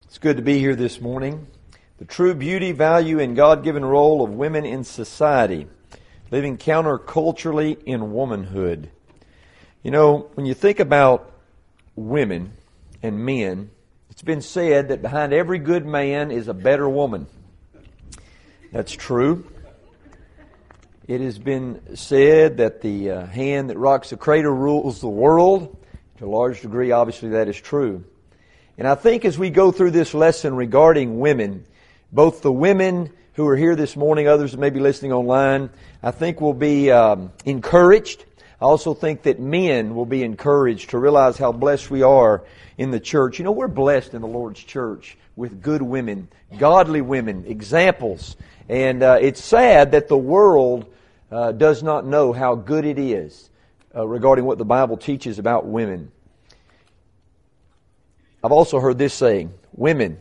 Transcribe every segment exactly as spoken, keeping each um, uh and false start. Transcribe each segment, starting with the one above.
It's good to be here this morning. The true beauty, value, and God-given role of women in society, living counterculturally in womanhood. You know, when you think about women and men, it's been said that behind every good man is a better woman. That's true. It has been said that the uh, hand that rocks the cradle rules the world. To a large degree, obviously, that is true. And I think as we go through this lesson regarding women, both the women who are here this morning, others that may be listening online, I think will be um, encouraged. I also think that men will be encouraged to realize how blessed we are in the church. You know, we're blessed in the Lord's church with good women, godly women, examples. And uh, it's sad that the world uh, does not know how good it is uh, regarding what the Bible teaches about women. I've also heard this saying, women,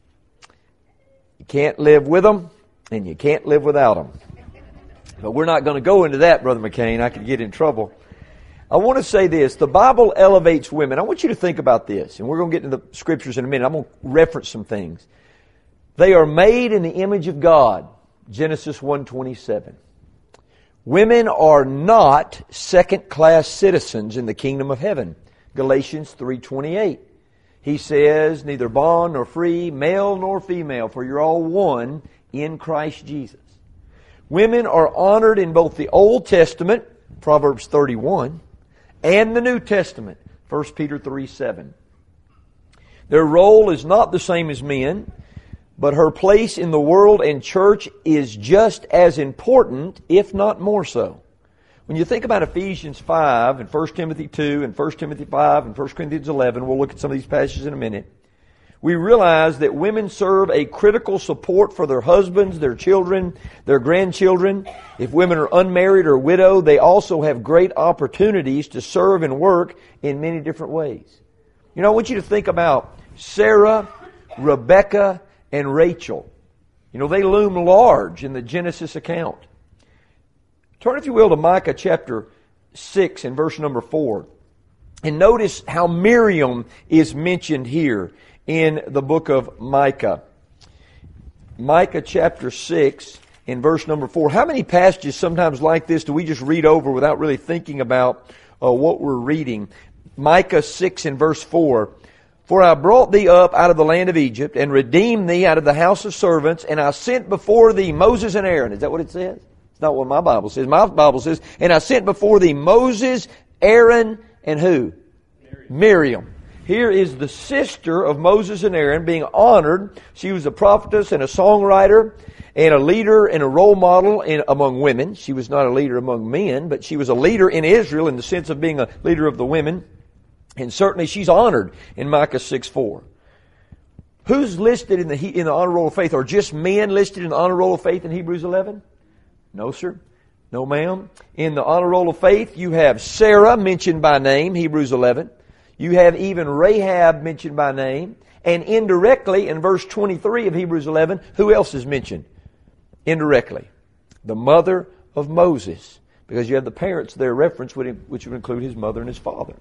you can't live with them and you can't live without them. But we're not going to go into that, Brother McCain. I could get in trouble. I want to say this. The Bible elevates women. I want you to think about this. And we're going to get into the scriptures in a minute. I'm going to reference some things. They are made in the image of God. Genesis one twenty-seven. Women are not second-class citizens in the kingdom of heaven. Galatians three twenty-eight. He says, neither bond nor free, male nor female, for you're all one in Christ Jesus. Women are honored in both the Old Testament, Proverbs thirty-one, and the New Testament, First Peter three seven. Their role is not the same as men, but her place in the world and church is just as important, if not more so. When you think about Ephesians five and First Timothy two and First Timothy five and First Corinthians eleven, we'll look at some of these passages in a minute, we realize that women serve a critical support for their husbands, their children, their grandchildren. If women are unmarried or widowed, they also have great opportunities to serve and work in many different ways. You know, I want you to think about Sarah, Rebecca, and Rachel. You know, they loom large in the Genesis account. Turn, if you will, to Micah chapter six and verse number four. And notice how Miriam is mentioned here in the book of Micah. Micah chapter six and verse number four. How many passages sometimes like this do we just read over without really thinking about uh, what we're reading? Micah six and verse four. For I brought thee up out of the land of Egypt and redeemed thee out of the house of servants, and I sent before thee Moses and Aaron. Is that what it says? Not what my Bible says. My Bible says, and I sent before thee Moses, Aaron, and who? Miriam. Miriam. Here is the sister of Moses and Aaron being honored. She was a prophetess and a songwriter and a leader and a role model in, among women. She was not a leader among men, but she was a leader in Israel in the sense of being a leader of the women. And certainly she's honored in Micah six four. Who's listed in the, in the honor roll of faith? Are just men listed in the honor roll of faith in Hebrews eleven? No, sir. No, ma'am. In the honor roll of faith, you have Sarah mentioned by name, Hebrews eleven. You have even Rahab mentioned by name. And indirectly, in verse twenty-three of Hebrews eleven, who else is mentioned? Indirectly. The mother of Moses. Because you have the parents there referenced, which would include his mother and his father.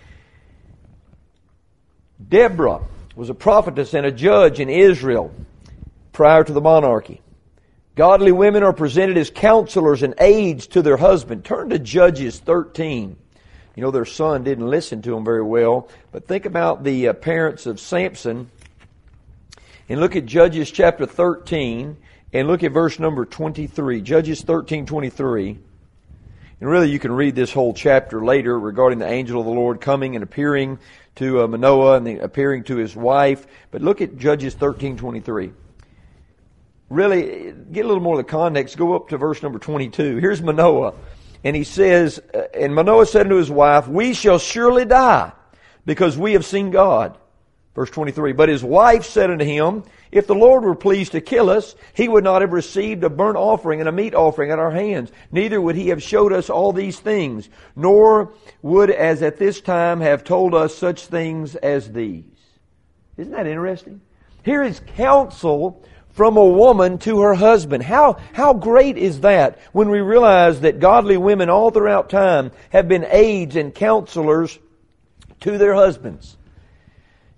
Deborah was a prophetess and a judge in Israel prior to the monarchy. Godly women are presented as counselors and aides to their husband. Turn to Judges thirteen. You know, their son didn't listen to them very well. But think about the uh, parents of Samson. And look at Judges chapter thirteen. And look at verse number twenty-three. Judges thirteen twenty-three. And really you can read this whole chapter later regarding the angel of the Lord coming and appearing to uh, Manoah and then appearing to his wife. But look at Judges thirteen twenty-three. Really, get a little more of the context. Go up to verse number twenty-two. Here's Manoah. And he says, and Manoah said unto his wife, we shall surely die, because we have seen God. Verse twenty-three. But his wife said unto him, if the Lord were pleased to kill us, he would not have received a burnt offering and a meat offering at our hands. Neither would he have showed us all these things, nor would as at this time have told us such things as these. Isn't that interesting? Here is counsel from a woman to her husband. How, how great is that when we realize that godly women all throughout time have been aides and counselors to their husbands.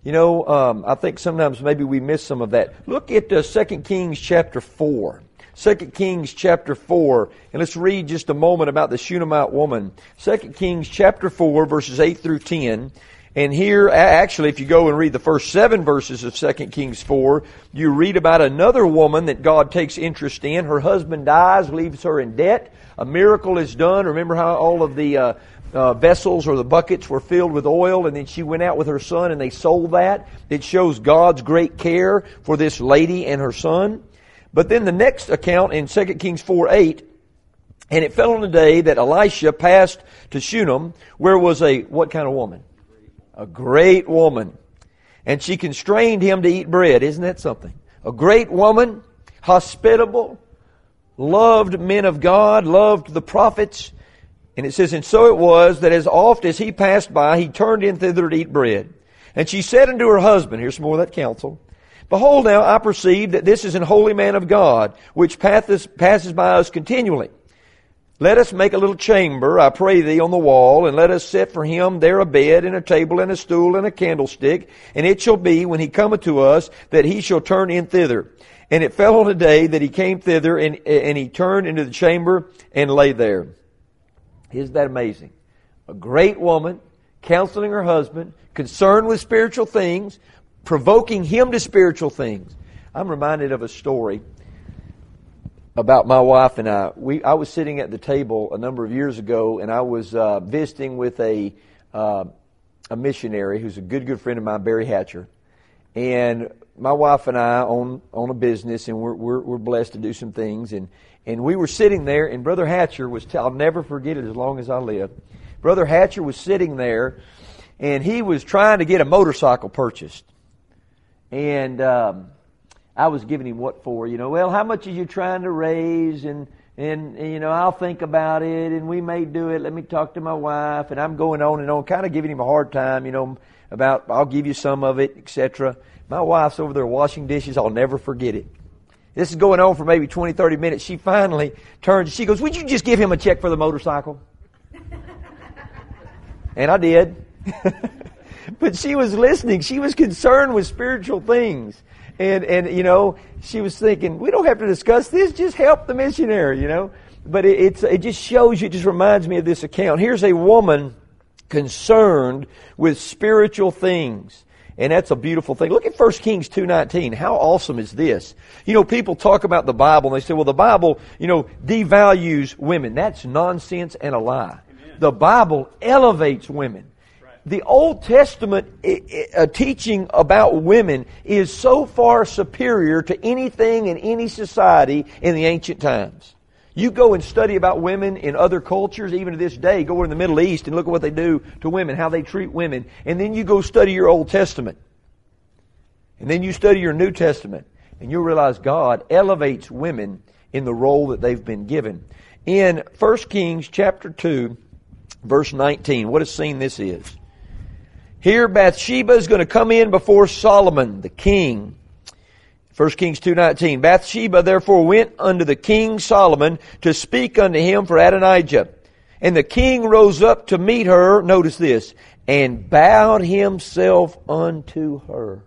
You know, um, I think sometimes maybe we miss some of that. Look at uh, Second Kings chapter four. Second Kings chapter four, and let's read just a moment about the Shunammite woman. Second Kings chapter four, verses eight through ten. And here, actually, if you go and read the first seven verses of Second Kings four, you read about another woman that God takes interest in. Her husband dies, leaves her in debt. A miracle is done. Remember how all of the uh, uh, vessels or the buckets were filled with oil, and then she went out with her son and they sold that. It shows God's great care for this lady and her son. But then the next account in Second Kings four eight, and it fell on the day that Elisha passed to Shunem, where was a, what kind of woman? A great woman. And she constrained him to eat bread. Isn't that something? A great woman, hospitable, loved men of God, loved the prophets. And it says, and so it was that as oft as he passed by, he turned in thither to eat bread. And she said unto her husband, here's some more of that counsel, behold now, I perceive that this is an holy man of God, which passes by us continually. Let us make a little chamber, I pray thee, on the wall, and let us set for him there a bed, and a table, and a stool, and a candlestick. And it shall be, when he cometh to us, that he shall turn in thither. And it fell on a day that he came thither, and, and he turned into the chamber, and lay there. Isn't that amazing? A great woman, counseling her husband, concerned with spiritual things, provoking him to spiritual things. I'm reminded of a story about my wife and I. We I was sitting at the table a number of years ago, and I was uh, visiting with a uh, a missionary who's a good good friend of mine, Barry Hatcher. And my wife and I own own a business, and we're we're, we're blessed to do some things. And and we were sitting there, and Brother Hatcher was. T- I'll never forget it as long as I live. Brother Hatcher was sitting there, and he was trying to get a motorcycle purchased, and. Um, I was giving him what for, you know, well, how much are you trying to raise? And, and, and, you know, I'll think about it, and we may do it. Let me talk to my wife. And I'm going on and on, kind of giving him a hard time, you know, about I'll give you some of it, et cetera. My wife's over there washing dishes. I'll never forget it. This is going on for maybe twenty, thirty minutes. She finally turns. She goes, would you just give him a check for the motorcycle? And I did. But she was listening. She was concerned with spiritual things. And, and, you know, she was thinking, we don't have to discuss this, just help the missionary, you know. But it, it's, it just shows you, it just reminds me of this account. Here's a woman concerned with spiritual things. And that's a beautiful thing. Look at First Kings two nineteen. How awesome is this? You know, people talk about the Bible and they say, well, the Bible, you know, devalues women. That's nonsense and a lie. Amen. The Bible elevates women. The Old Testament uh, teaching about women is so far superior to anything in any society in the ancient times. You go and study about women in other cultures, even to this day. Go in the Middle East and look at what they do to women, how they treat women. And then you go study your Old Testament. And then you study your New Testament. And you'll realize God elevates women in the role that they've been given. In First Kings chapter two, verse nineteen, what a scene this is. Here Bathsheba is going to come in before Solomon, the king. First Kings two nineteen. Bathsheba therefore went unto the king Solomon to speak unto him for Adonijah. And the king rose up to meet her, notice this, and bowed himself unto her.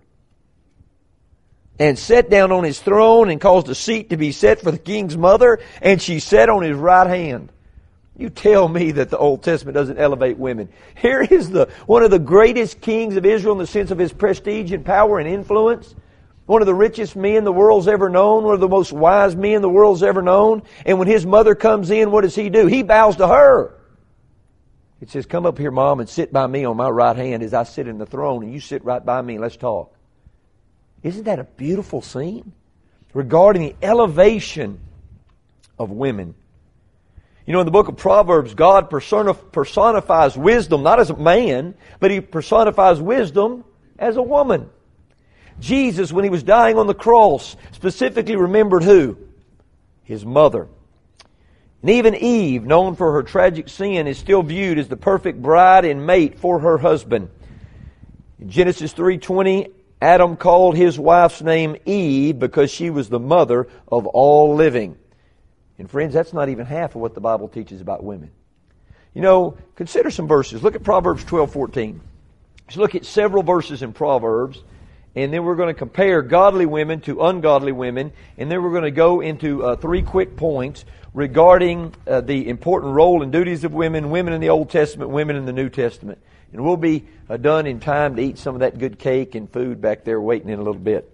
And sat down on his throne and caused a seat to be set for the king's mother, and she sat on his right hand. You tell me that the Old Testament doesn't elevate women. Here is the one of the greatest kings of Israel in the sense of his prestige and power and influence. One of the richest men the world's ever known. One of the most wise men the world's ever known. And when his mother comes in, what does he do? He bows to her. It says, come up here, Mom, and sit by me on my right hand as I sit in the throne, and you sit right by me and let's talk. Isn't that a beautiful scene? Regarding the elevation of women. You know, in the book of Proverbs, God personifies wisdom not as a man, but He personifies wisdom as a woman. Jesus, when He was dying on the cross, specifically remembered who? His mother. And even Eve, known for her tragic sin, is still viewed as the perfect bride and mate for her husband. In Genesis three twenty, Adam called his wife's name Eve because she was the mother of all living. And friends, that's not even half of what the Bible teaches about women. You know, consider some verses. Look at Proverbs twelve fourteen. Let's look at several verses in Proverbs, and then we're going to compare godly women to ungodly women, and then we're going to go into uh, three quick points regarding uh, the important role and duties of women, women in the Old Testament, women in the New Testament. And we'll be uh, done in time to eat some of that good cake and food back there waiting in a little bit.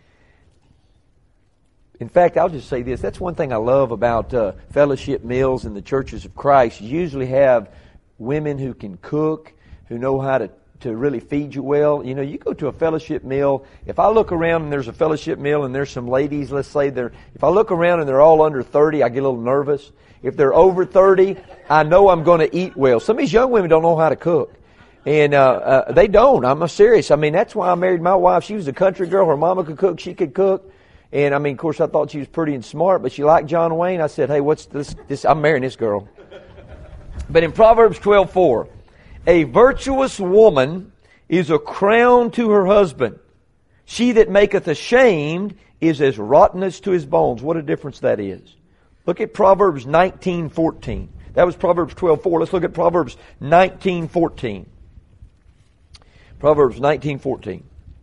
In fact, I'll just say this. That's one thing I love about uh, fellowship meals in the churches of Christ. You usually have women who can cook, who know how to to really feed you well. You know, you go to a fellowship meal, if I look around and there's a fellowship meal and there's some ladies, let's say they're, if I look around and they're all under thirty, I get a little nervous. If they're over thirty, I know I'm going to eat well. Some of these young women don't know how to cook. And, uh, uh, they don't. I'm serious. I mean, that's why I married my wife. She was a country girl. Her mama could cook. She could cook. And I mean, of course, I thought she was pretty and smart, but she liked John Wayne. I said, hey, what's this, this, I'm marrying this girl. But in Proverbs twelve four, a virtuous woman is a crown to her husband. She that maketh ashamed is as rottenness to his bones. What a difference that is. Look at Proverbs nineteen fourteen. That was Proverbs twelve four. Let's look at Proverbs nineteen fourteen. Proverbs nineteen fourteen.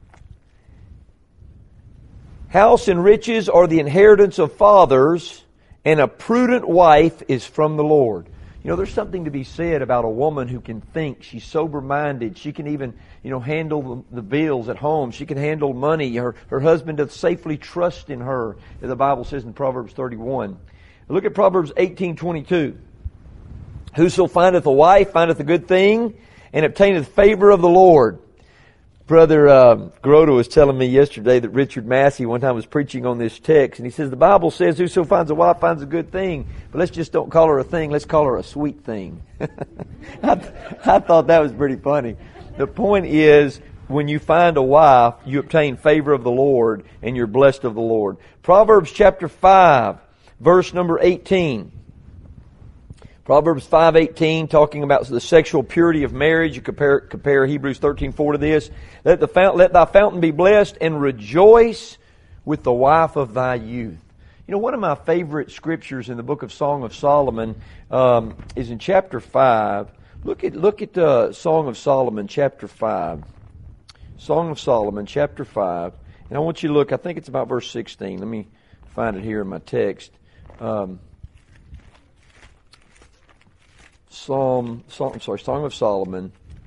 House and riches are the inheritance of fathers, and a prudent wife is from the Lord. You know, there's something to be said about a woman who can think. She's sober-minded. She can even, you know, handle the, the bills at home. She can handle money. Her, her husband doth safely trust in her, as the Bible says in Proverbs thirty-one. Look at Proverbs eighteen twenty-two. Whoso findeth a wife findeth a good thing, and obtaineth favor of the Lord. Brother uh, Grota was telling me yesterday that Richard Massey one time was preaching on this text, and he says the Bible says whoso finds a wife finds a good thing, but let's just don't call her a thing, let's call her a sweet thing. I, th- I thought that was pretty funny. The point is, when you find a wife, you obtain favor of the Lord, and you're blessed of the Lord. Proverbs chapter five, verse number eighteen. Proverbs five eighteen, talking about the sexual purity of marriage. You compare, compare Hebrews thirteen four to this. Let, the fount, let thy fountain be blessed, and rejoice with the wife of thy youth. You know, one of my favorite scriptures in the book of Song of Solomon um, is in chapter five. Look at look at uh, Song of Solomon, chapter five. Song of Solomon, chapter five. And I want you to look, I think it's about verse sixteen. Let me find it here in my text. Um, Psalm, Psalm, I'm sorry, Song of Solomon,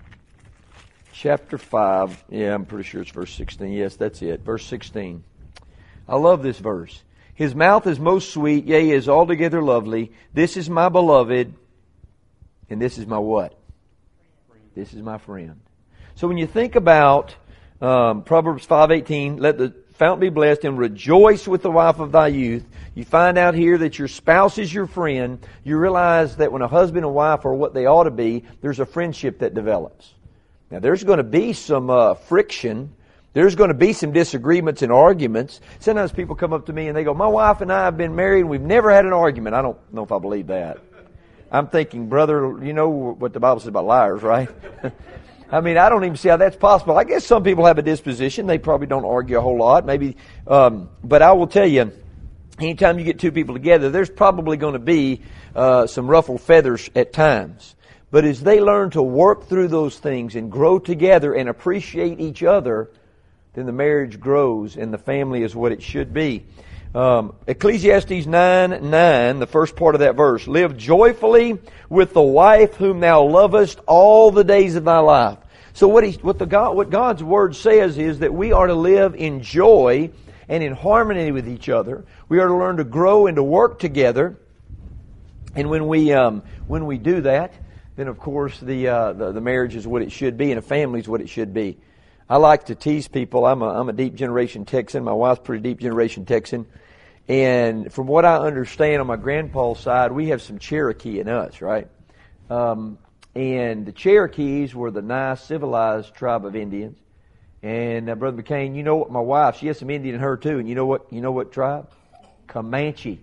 chapter five. Yeah, I'm pretty sure it's verse sixteen. Yes, that's it. Verse sixteen. I love this verse. His mouth is most sweet, yea, is altogether lovely. This is my beloved, and this is my what? This is my friend. So when you think about um, Proverbs five eighteen, let the fountain be blessed, and rejoice with the wife of thy youth. You find out here that your spouse is your friend. You realize that when a husband and wife are what they ought to be, there's a friendship that develops. Now, there's going to be some uh, friction. There's going to be some disagreements and arguments. Sometimes people come up to me and they go, my wife and I have been married and we've never had an argument. I don't know if I believe that. I'm thinking, brother, you know what the Bible says about liars, right? I mean, I don't even see how that's possible. I guess some people have a disposition. They probably don't argue a whole lot. Maybe, um, but I will tell you, anytime you get two people together, there's probably going to be uh, some ruffled feathers at times. But as they learn to work through those things and grow together and appreciate each other, then the marriage grows and the family is what it should be. Um, Ecclesiastes nine nine, the first part of that verse. Live joyfully with the wife whom thou lovest all the days of thy life. So what he, what the God, what God's Word says is that we are to live in joy and in harmony with each other. We are to learn to grow and to work together. And when we um, when we do that, then of course the, uh, the the marriage is what it should be, and a family is what it should be. I like to tease people. I'm a I'm a deep generation Texan. My wife's pretty deep generation Texan. And from what I understand on my grandpa's side, we have some Cherokee in us, right? Um, and the Cherokees were the nice, civilized tribe of Indians. And uh, Brother McCain, you know what? My wife, she has some Indian in her too. And you know what? You know what tribe? Comanche.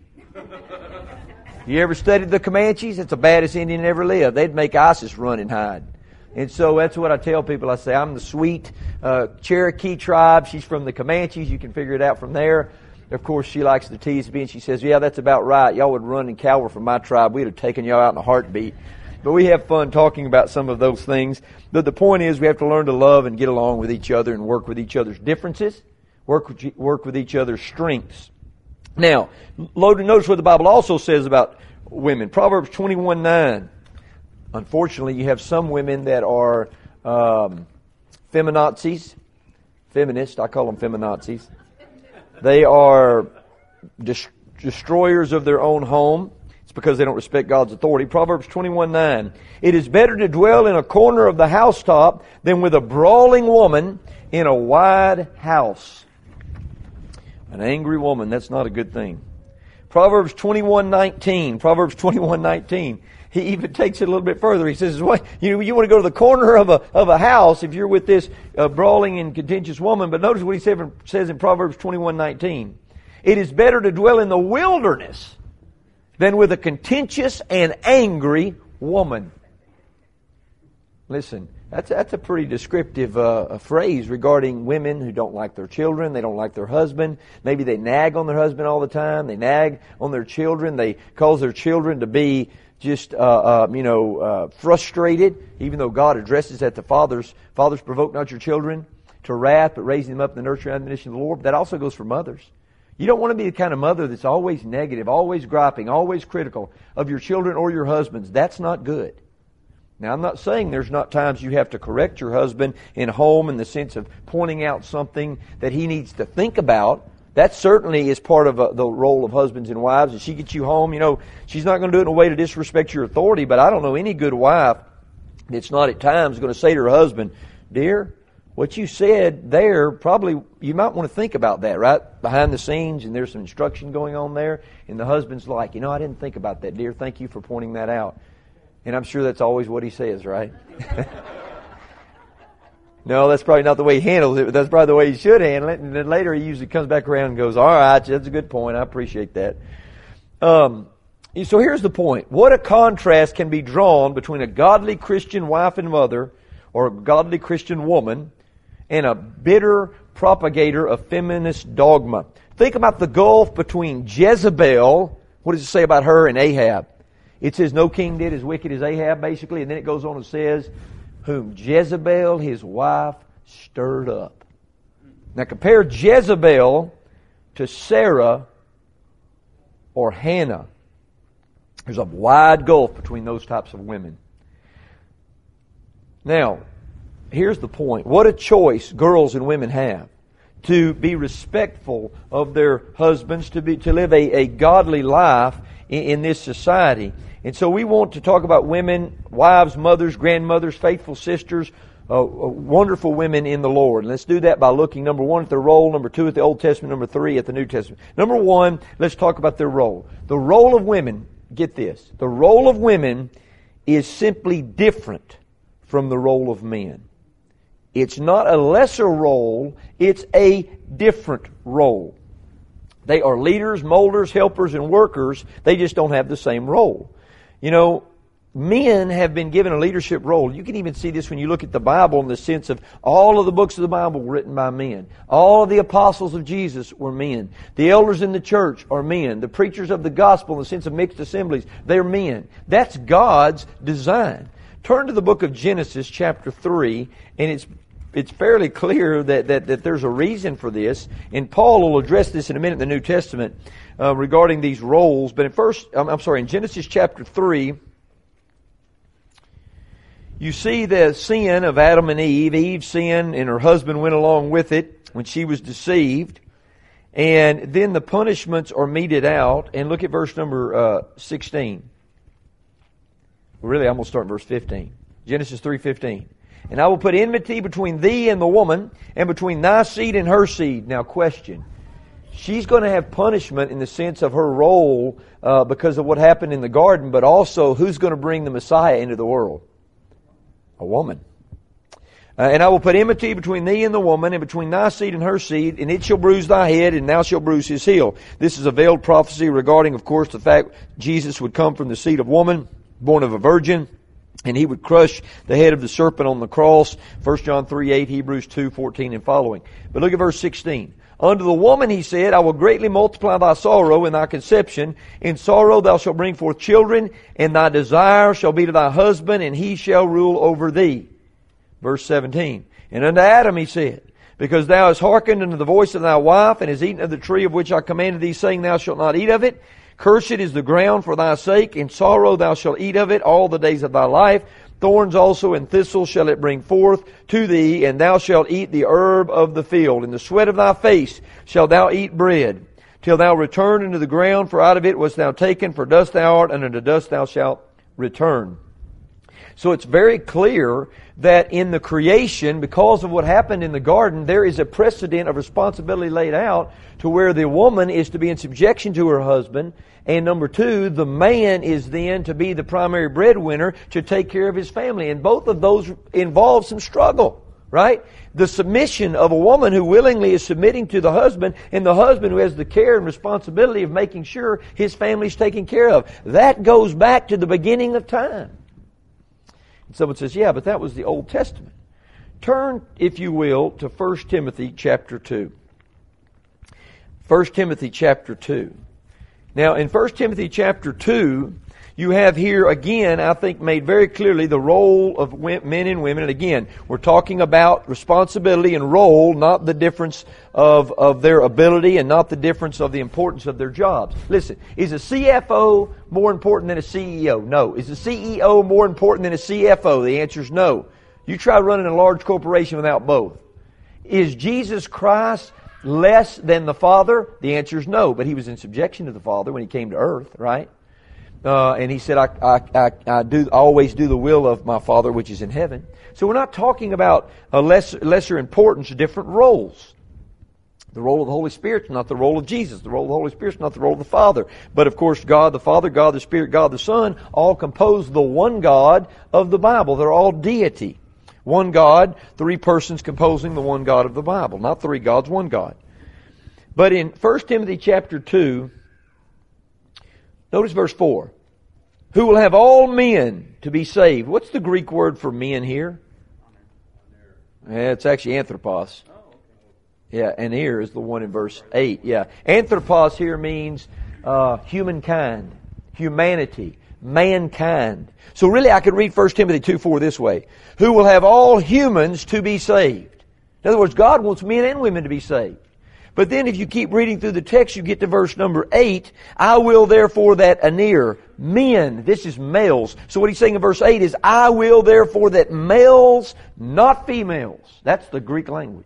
You ever studied the Comanches? It's the baddest Indian that ever lived. They'd make ISIS run and hide. And so that's what I tell people. I say, I'm the sweet uh, Cherokee tribe. She's from the Comanches. You can figure it out from there. Of course, she likes to tease me, and she says, yeah, that's about right. Y'all would run and cower from my tribe. We'd have taken y'all out in a heartbeat. But we have fun talking about some of those things. But the point is we have to learn to love and get along with each other and work with each other's differences, work with, work with each other's strengths. Now, notice what the Bible also says about women. Proverbs twenty-one nine. Unfortunately, you have some women that are um, feminazis, feminists. I call them feminazis. They are dis- destroyers of their own home. It's because they don't respect God's authority. Proverbs twenty-one nine. It is better to dwell in a corner of the housetop than with a brawling woman in a wide house. An angry woman, that's not a good thing. Proverbs twenty-one nineteen. Proverbs twenty-one nineteen. He even takes it a little bit further. He says, "What you you want to go to the corner of a of a house if you're with this uh, brawling and contentious woman?" But notice what he said, says in Proverbs twenty-one nineteen. It is better to dwell in the wilderness than with a contentious and angry woman. Listen, that's that's a pretty descriptive uh, phrase regarding women who don't like their children, they don't like their husband. Maybe they nag on their husband all the time. They nag on their children. They cause their children to be just, uh, uh, you know, uh, frustrated, even though God addresses that to fathers. Fathers, provoke not your children to wrath, but raising them up in the nurture and admonition of the Lord. That also goes for mothers. You don't want to be the kind of mother that's always negative, always griping, always critical of your children or your husbands. That's not good. Now, I'm not saying there's not times you have to correct your husband in home in the sense of pointing out something that he needs to think about. That certainly is part of uh, the role of husbands and wives. If she gets you home, you know, she's not going to do it in a way to disrespect your authority, but I don't know any good wife that's not at times going to say to her husband, "Dear, what you said there, probably you might want to think about that," right? Behind the scenes, and there's some instruction going on there, and the husband's like, "You know, I didn't think about that, dear. Thank you for pointing that out." And I'm sure that's always what he says, right? No, that's probably not the way he handles it, but that's probably the way he should handle it. And then later he usually comes back around and goes, "All right, that's a good point. I appreciate that." Um, so here's the point. What a contrast can be drawn between a godly Christian wife and mother, or a godly Christian woman, and a bitter propagator of feminist dogma. Think about the gulf between Jezebel, what does it say about her, and Ahab? It says, "No king did as wicked as Ahab," basically, and then it goes on and says, "Whom Jezebel, his wife, stirred up." Now compare Jezebel to Sarah or Hannah. There's a wide gulf between those types of women. Now, here's the point. What a choice girls and women have to be respectful of their husbands, to be to live a, a godly life in, in this society. And so we want to talk about women, wives, mothers, grandmothers, faithful sisters, uh, wonderful women in the Lord. And let's do that by looking, number one, at their role, number two, at the Old Testament, number three, at the New Testament. Number one, let's talk about their role. The role of women, get this, the role of women is simply different from the role of men. It's not a lesser role, it's a different role. They are leaders, molders, helpers, and workers. They just don't have the same role. You know, men have been given a leadership role. You can even see this when you look at the Bible in the sense of all of the books of the Bible were written by men. All of the apostles of Jesus were men. The elders in the church are men. The preachers of the gospel in the sense of mixed assemblies, they're men. That's God's design. Turn to the book of Genesis chapter three, and it's it's fairly clear that, that, that there's a reason for this. And Paul will address this in a minute in the New Testament uh, regarding these roles. But in first, I'm, I'm sorry, in Genesis chapter three, you see the sin of Adam and Eve. Eve sinned and her husband went along with it when she was deceived. And then the punishments are meted out. And look at verse number uh, sixteen. Really, I'm going to start in verse fifteen. Genesis three fifteen. "And I will put enmity between thee and the woman, and between thy seed and her seed." Now question. She's going to have punishment in the sense of her role uh, because of what happened in the garden, but also who's going to bring the Messiah into the world? A woman. Uh, "and I will put enmity between thee and the woman, and between thy seed and her seed, and it shall bruise thy head, and thou shalt bruise his heel." This is a veiled prophecy regarding, of course, the fact Jesus would come from the seed of woman, born of a virgin, and he would crush the head of the serpent on the cross. First John three eight, Hebrews two fourteen and following. But look at verse sixteen. Unto the woman he said, I will greatly multiply thy sorrow and thy conception. In sorrow thou shalt bring forth children, and thy desire shall be to thy husband, and he shall rule over thee. Verse seventeen. And unto Adam he said, because thou hast hearkened unto the voice of thy wife, and hast eaten of the tree of which I commanded thee, saying, thou shalt not eat of it. Cursed is the ground for thy sake. In sorrow thou shalt eat of it all the days of thy life. Thorns also and thistles shall it bring forth to thee, and thou shalt eat the herb of the field. In the sweat of thy face shalt thou eat bread, till thou return into the ground, for out of it wast thou taken, for dust thou art, and unto dust thou shalt return. So it's very clear that in the creation, because of what happened in the garden, there is a precedent of responsibility laid out to where the woman is to be in subjection to her husband, and number two, the man is then to be the primary breadwinner to take care of his family. And both of those involve some struggle, right? The submission of a woman who willingly is submitting to the husband, and the husband who has the care and responsibility of making sure his family is taken care of. That goes back to the beginning of time. Someone says, yeah, but that was the Old Testament. Turn, if you will, to First Timothy chapter two. First Timothy chapter two. Now, in First Timothy chapter two, you have here again, I think, made very clearly the role of men and women. And again, we're talking about responsibility and role, not the difference of, of their ability and not the difference of the importance of their jobs. Listen, is a C F O more important than a C E O? No. Is a C E O more important than a C F O? The answer is no. You try running a large corporation without both. Is Jesus Christ less than the Father? The answer is no. But He was in subjection to the Father when He came to earth, right? Uh, and He said, I, I, I, I do I always do the will of my Father which is in heaven. So we're not talking about a less, lesser importance, different roles. The role of the Holy Spirit is not the role of Jesus. The role of the Holy Spirit is not the role of the Father. But of course, God the Father, God the Spirit, God the Son, all compose the one God of the Bible. They're all deity. One God, three persons composing the one God of the Bible. Not three gods, one God. But in First Timothy chapter two, notice verse four. Who will have all men to be saved. What's the Greek word for men here? Yeah, it's actually anthropos. Yeah, and here is the one in verse eight. Yeah, anthropos here means uh, humankind, humanity, mankind. So really I could read First Timothy two four this way. Who will have all humans to be saved. In other words, God wants men and women to be saved. But then if you keep reading through the text, you get to verse number eight. I will therefore that anear, men, this is males. So what he's saying in verse eight is, I will therefore that males, not females. That's the Greek language.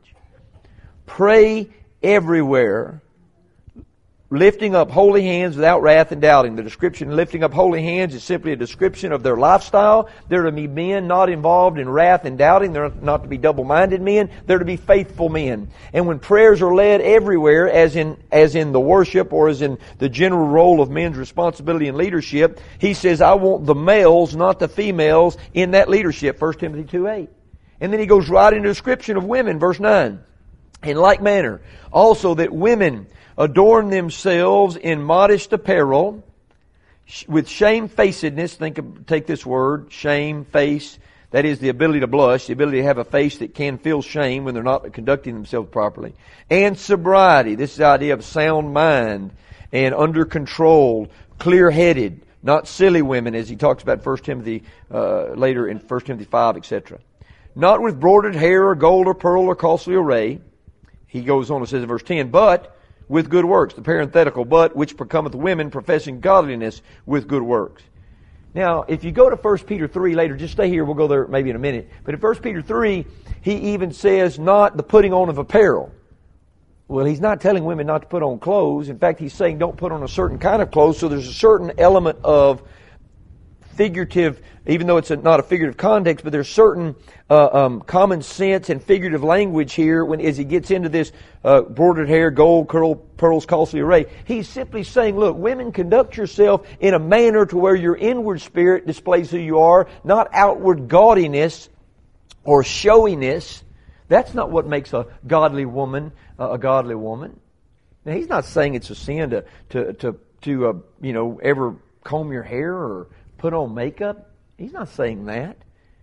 Pray everywhere, lifting up holy hands without wrath and doubting. The description of lifting up holy hands is simply a description of their lifestyle. They're to be men not involved in wrath and doubting. They're not to be double-minded men. They're to be faithful men. And when prayers are led everywhere, as in as in the worship or as in the general role of men's responsibility and leadership, he says, I want the males, not the females, in that leadership. First Timothy two eight. And then he goes right into a description of women, verse nine. In like manner, also that women adorn themselves in modest apparel, with shamefacedness. Think of, take this word, shame, face. That is the ability to blush, the ability to have a face that can feel shame when they're not conducting themselves properly. And sobriety. This is the idea of sound mind and under control, clear-headed, not silly women, as he talks about First Timothy uh, later in First Timothy five, et cetera. Not with broidered hair or gold or pearl or costly array. He goes on and says in verse ten, but with good works, the parenthetical, but which becometh women professing godliness with good works. Now, if you go to First Peter three later, just stay here, we'll go there maybe in a minute. But in First Peter three, he even says not the putting on of apparel. Well, he's not telling women not to put on clothes. In fact, he's saying don't put on a certain kind of clothes. So there's a certain element of figurative, even though it's a, not a figurative context, but there's certain uh, um, common sense and figurative language here when as he gets into this uh, broidered hair, gold, curl, pearls, costly array. He's simply saying, look, women, conduct yourself in a manner to where your inward spirit displays who you are, not outward gaudiness or showiness. That's not what makes a godly woman uh, a godly woman. Now, he's not saying it's a sin to to to, to uh, you know ever comb your hair or put on makeup. He's not saying that.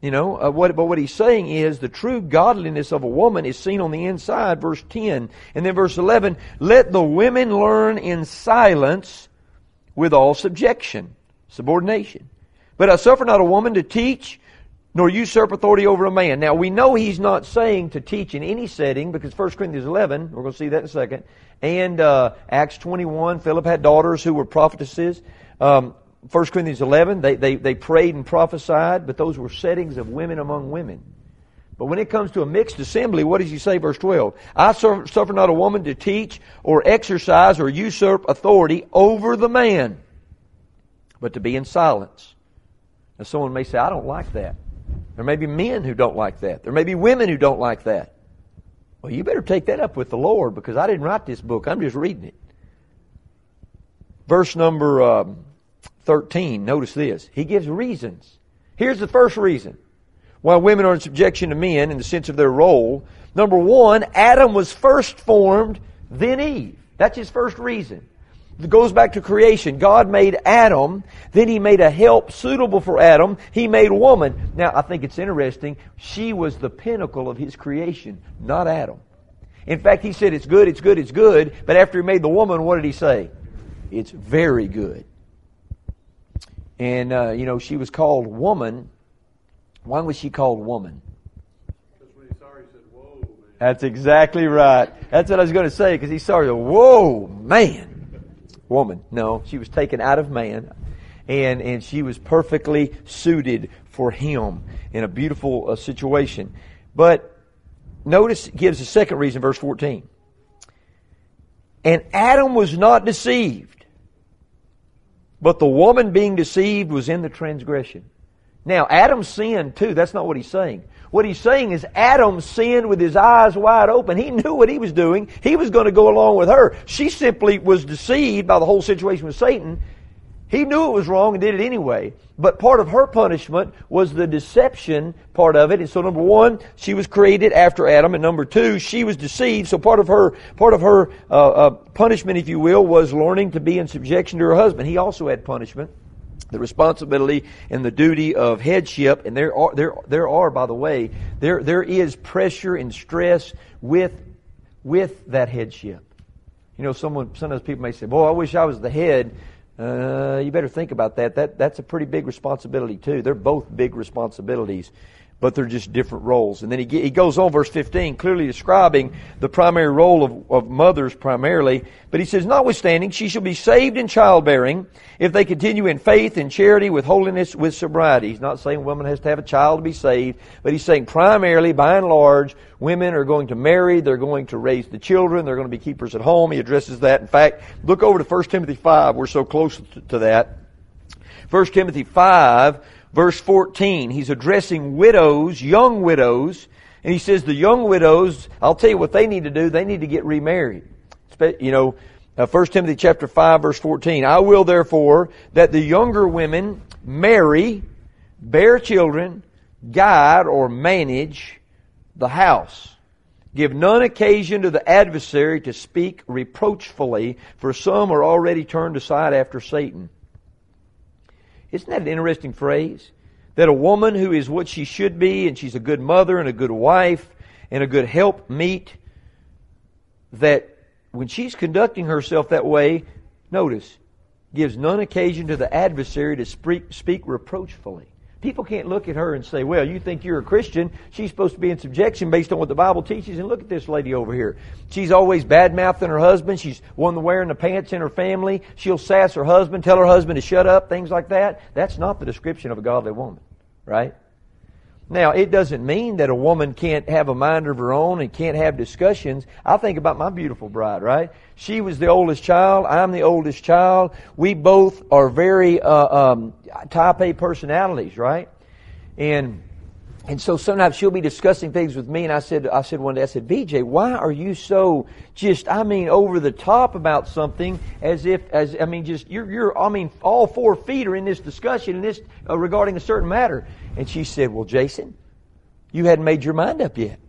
You know, uh, what, but what he's saying is the true godliness of a woman is seen on the inside, verse ten. And then verse eleven, let the women learn in silence with all subjection, subordination. But I suffer not a woman to teach, nor usurp authority over a man. Now we know he's not saying to teach in any setting, because First Corinthians eleven, we're going to see that in a second, and uh, Acts twenty-one, Philip had daughters who were prophetesses. Um, First Corinthians eleven, they, they, they prayed and prophesied, but those were settings of women among women. But when it comes to a mixed assembly, what does he say, verse twelve? I suffer not a woman to teach or exercise or usurp authority over the man, but to be in silence. Now someone may say, I don't like that. There may be men who don't like that. There may be women who don't like that. Well, you better take that up with the Lord, because I didn't write this book. I'm just reading it. Verse number um, thirteen, notice this. He gives reasons. Here's the first reason why women are in subjection to men in the sense of their role. Number one, Adam was first formed, then Eve. That's his first reason. It goes back to creation. God made Adam, then He made a help suitable for Adam. He made woman. Now, I think it's interesting. She was the pinnacle of His creation, not Adam. In fact, He said, it's good, it's good, it's good. But after He made the woman, what did He say? It's very good. And, uh, you know, she was called woman. Why was she called woman? Because when He saw her, He said, whoa, man. That's exactly right. That's what I was going to say, because He saw her, whoa, man. Woman. No, she was taken out of man, and, and she was perfectly suited for Him in a beautiful uh, situation. But notice it gives a second reason, verse fourteen. And Adam was not deceived, but the woman being deceived was in the transgression. Now, Adam sinned too. That's not what he's saying. What he's saying is Adam sinned with his eyes wide open. He knew what he was doing. He was going to go along with her. She simply was deceived by the whole situation with Satan. He knew it was wrong and did it anyway. But part of her punishment was the deception part of it. And so number one, she was created after Adam. And number two, she was deceived. So part of her, part of her uh, uh, punishment, if you will, was learning to be in subjection to her husband. He also had punishment. The responsibility and the duty of headship, and there are there there are by the way there there is pressure and stress with with that headship. You know, someone sometimes people may say, "Boy, I wish I was the head." Uh, you better think about that. That that's a pretty big responsibility too. They're both big responsibilities, but they're just different roles. And then he he goes on, verse fifteen, clearly describing the primary role of, of mothers primarily. But he says, notwithstanding, she shall be saved in childbearing if they continue in faith and charity with holiness, with sobriety. He's not saying woman has to have a child to be saved, but he's saying primarily, by and large, women are going to marry, they're going to raise the children, they're going to be keepers at home. He addresses that. In fact, look over to First Timothy five. We're so close to that. First Timothy five, verse fourteen. He's addressing widows, young widows, and he says the young widows, I'll tell you what they need to do. They need to get remarried. You know, uh, First Timothy chapter five, verse fourteen. I will therefore that the younger women marry, bear children, guide or manage the house. Give none occasion to the adversary to speak reproachfully, for some are already turned aside after Satan. Isn't that an interesting phrase? That a woman who is what she should be, and she's a good mother and a good wife and a good helpmeet, that when she's conducting herself that way, notice, gives none occasion to the adversary to speak, speak reproachfully. People can't look at her and say, well, you think you're a Christian. She's supposed to be in subjection based on what the Bible teaches. And look at this lady over here. She's always bad-mouthing her husband. She's one wearing the pants in her family. She'll sass her husband, tell her husband to shut up, things like that. That's not the description of a godly woman, right? Now, it doesn't mean that a woman can't have a mind of her own and can't have discussions. I think about my beautiful bride, right? She was the oldest child. I'm the oldest child. We both are very uh, um, type A personalities, right? And and so sometimes she'll be discussing things with me, and I said, I said one day, I said, B J, why are you so just, I mean, over the top about something as if, as I mean, just you're, you're, I mean, all four feet are in this discussion and this uh, regarding a certain matter. And she said, well, Jason, you hadn't made your mind up yet.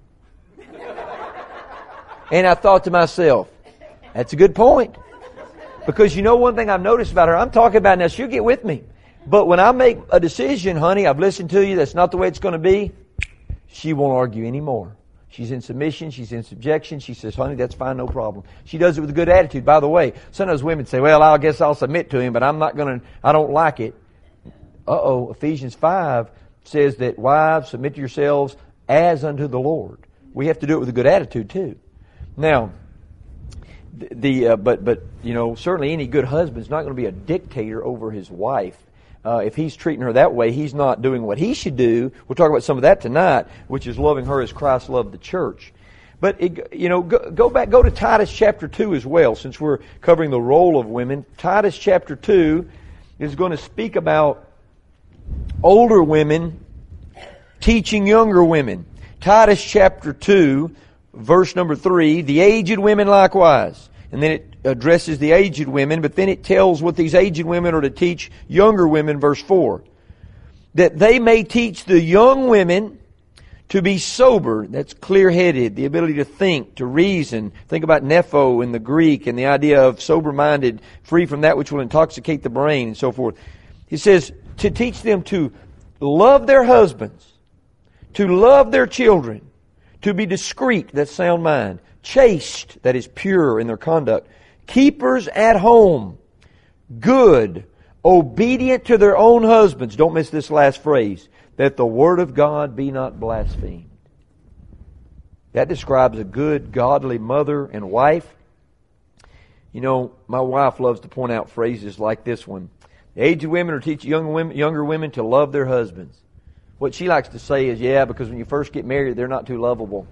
And I thought to myself, that's a good point. Because you know one thing I've noticed about her, I'm talking about, now she'll get with me. But when I make a decision, honey, I've listened to you, that's not the way it's going to be, she won't argue anymore. She's in submission, she's in subjection. She says, honey, that's fine, no problem. She does it with a good attitude. By the way, sometimes women say, well, I guess I'll submit to him, but I'm not going to, I don't like it. Uh-oh, Ephesians five says that wives, submit to yourselves as unto the Lord. We have to do it with a good attitude too. Now, the, the uh, but, but, you know, certainly any good husband is not going to be a dictator over his wife. Uh, if he's treating her that way, he's not doing what he should do. We'll talk about some of that tonight, which is loving her as Christ loved the church. But, it, you know, go, go back, go to Titus chapter two as well, since we're covering the role of women. Titus chapter two is going to speak about older women teaching younger women. Titus chapter two, verse number three, the aged women likewise. And then it addresses the aged women, but then it tells what these aged women are to teach younger women, verse four. That they may teach the young women to be sober, that's clear-headed, the ability to think, to reason. Think about nepho in the Greek and the idea of sober-minded, free from that which will intoxicate the brain and so forth. He says to teach them to love their husbands, to love their children, to be discreet, that's sound mind, chaste, that is pure in their conduct, keepers at home, good, obedient to their own husbands. Don't miss this last phrase, that the word of God be not blasphemed. That describes a good, godly mother and wife. You know, my wife loves to point out phrases like this one. The aged women are teaching young women, younger women to love their husbands. What she likes to say is, yeah, because when you first get married, they're not too lovable.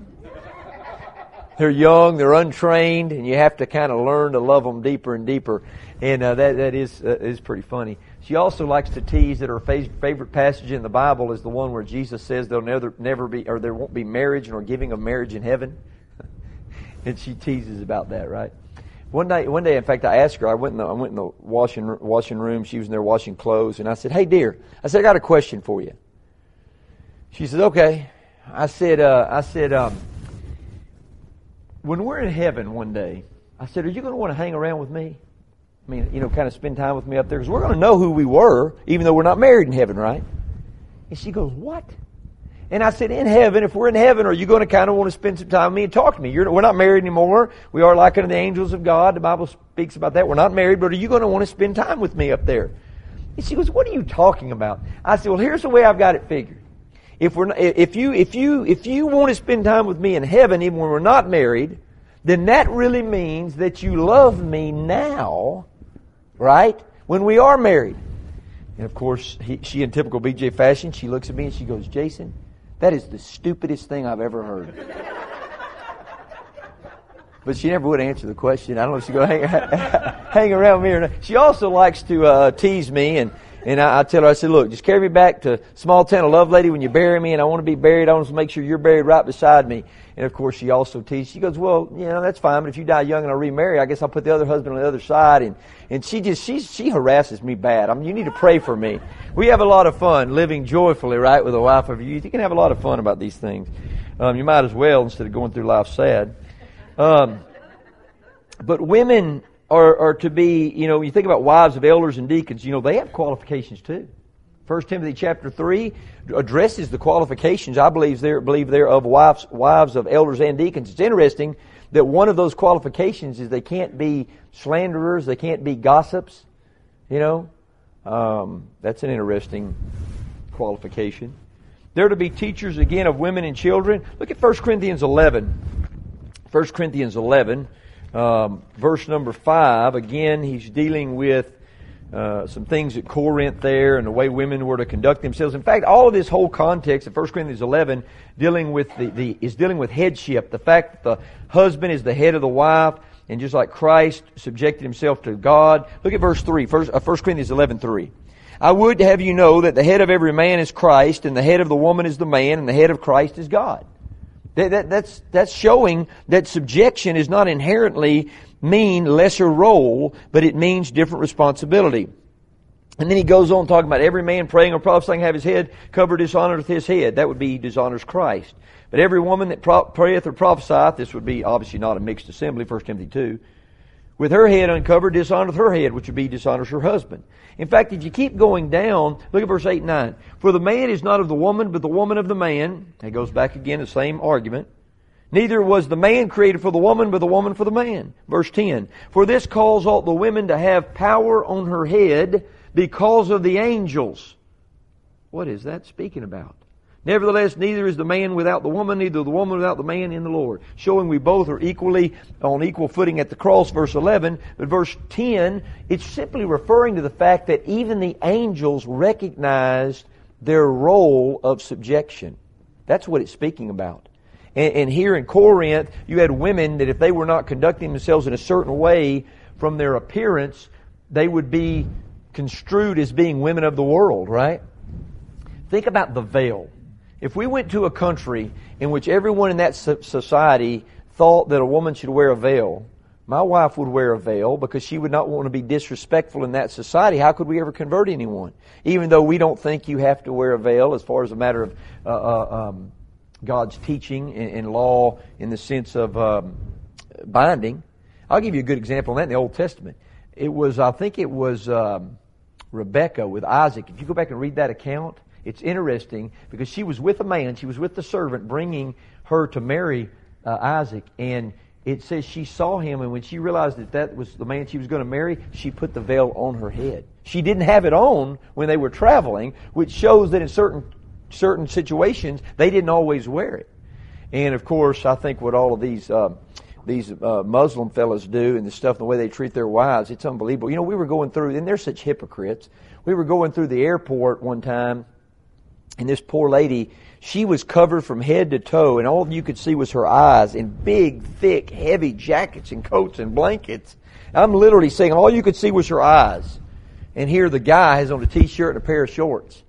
They're young, they're untrained, and you have to kind of learn to love them deeper and deeper. And uh, that that is uh, is pretty funny. She also likes to tease that her favorite passage in the Bible is the one where Jesus says there'll never never be, or there won't be marriage nor giving of marriage in heaven. And she teases about that, right? One day, one day, in fact, I asked her. I went in the I went in the washing washing room. She was in there washing clothes, and I said, "Hey, dear," I said, "I got a question for you." She said, "Okay." I said, uh, "I said." Um, When we're in heaven one day, I said, are you going to want to hang around with me? I mean, you know, kind of spend time with me up there? Because we're going to know who we were, even though we're not married in heaven, right? And she goes, what? And I said, in heaven, if we're in heaven, are you going to kind of want to spend some time with me and talk to me? You're, we're not married anymore. We are like unto the angels of God. The Bible speaks about that. We're not married, but are you going to want to spend time with me up there? And she goes, what are you talking about? I said, well, here's the way I've got it figured. If we're not, if you if you if you want to spend time with me in heaven, even when we're not married, then that really means that you love me now, right? When we are married. And of course, he, she in typical B J fashion, she looks at me and she goes, Jason, that is the stupidest thing I've ever heard. But she never would answer the question. I don't know if she's going to hang, hang around me or not. She also likes to uh, tease me, and And I, I tell her, I said, look, just carry me back to small town of Lovelady when you bury me, and I want to be buried. I want to make sure you're buried right beside me. And of course, she also teased. She goes, well, you know, that's fine, but if you die young and I remarry, I guess I'll put the other husband on the other side. And and she just she she harasses me bad. I mean, you need to pray for me. We have a lot of fun living joyfully, right, with a wife of youth. You can have a lot of fun about these things. Um, you might as well instead of going through life sad. Um, but women Are, are to be, you know, you think about wives of elders and deacons, you know, they have qualifications too. First Timothy chapter three addresses the qualifications, I believe there, believe there of wives, wives of elders and deacons. It's interesting that one of those qualifications is they can't be slanderers, they can't be gossips, you know. Um, that's an interesting qualification. They're to be teachers, again, of women and children. Look at First Corinthians eleven. First Corinthians eleven. Um, verse number five, again, he's dealing with uh, some things at Corinth there and the way women were to conduct themselves. In fact, all of this whole context of First Corinthians eleven dealing with the, the is dealing with headship, the fact that the husband is the head of the wife, and just like Christ subjected himself to God. Look at verse three, First, uh, First Corinthians eleven three. I would have you know that the head of every man is Christ, and the head of the woman is the man, and the head of Christ is God. That, that, that's, that's showing that subjection is not inherently mean lesser role, but it means different responsibility. And then he goes on talking about every man praying or prophesying have his head covered dishonoreth his head. That would be dishonors Christ. But every woman that pro- prayeth or prophesieth, this would be obviously not a mixed assembly, First Timothy two, with her head uncovered, dishonoreth her head, which would be dishonors her husband. In fact, if you keep going down, look at verse eight and nine. For the man is not of the woman, but the woman of the man. It goes back again, the same argument. Neither was the man created for the woman, but the woman for the man. Verse ten. For this cause ought the women to have power on her head because of the angels. What is that speaking about? Nevertheless, neither is the man without the woman, neither the woman without the man in the Lord. Showing we both are equally on equal footing at the cross, verse eleven. But verse ten, it's simply referring to the fact that even the angels recognized their role of subjection. That's what it's speaking about. And, and here in Corinth, you had women that if they were not conducting themselves in a certain way from their appearance, they would be construed as being women of the world, right? Think about the veil. If we went to a country in which everyone in that society thought that a woman should wear a veil, my wife would wear a veil because she would not want to be disrespectful in that society. How could we ever convert anyone? Even though we don't think you have to wear a veil as far as a matter of uh, uh, um, God's teaching and, and law in the sense of um, binding. I'll give you a good example of that in the Old Testament. It was, I think it was um, Rebekah with Isaac. If you go back and read that account, it's interesting because she was with a man, she was with the servant bringing her to marry uh, Isaac, and it says she saw him, and when she realized that that was the man she was going to marry, she put the veil on her head. She didn't have it on when they were traveling, which shows that in certain certain situations they didn't always wear it. And of course, I think what all of these uh, these uh, Muslim fellas do and the stuff, the way they treat their wives, it's unbelievable. You know, we were going through, and they're such hypocrites. We were going through the airport one time. And this poor lady, she was covered from head to toe, and all you could see was her eyes in big, thick, heavy jackets and coats and blankets. I'm literally saying all you could see was her eyes. And here the guy has on a t-shirt and a pair of shorts.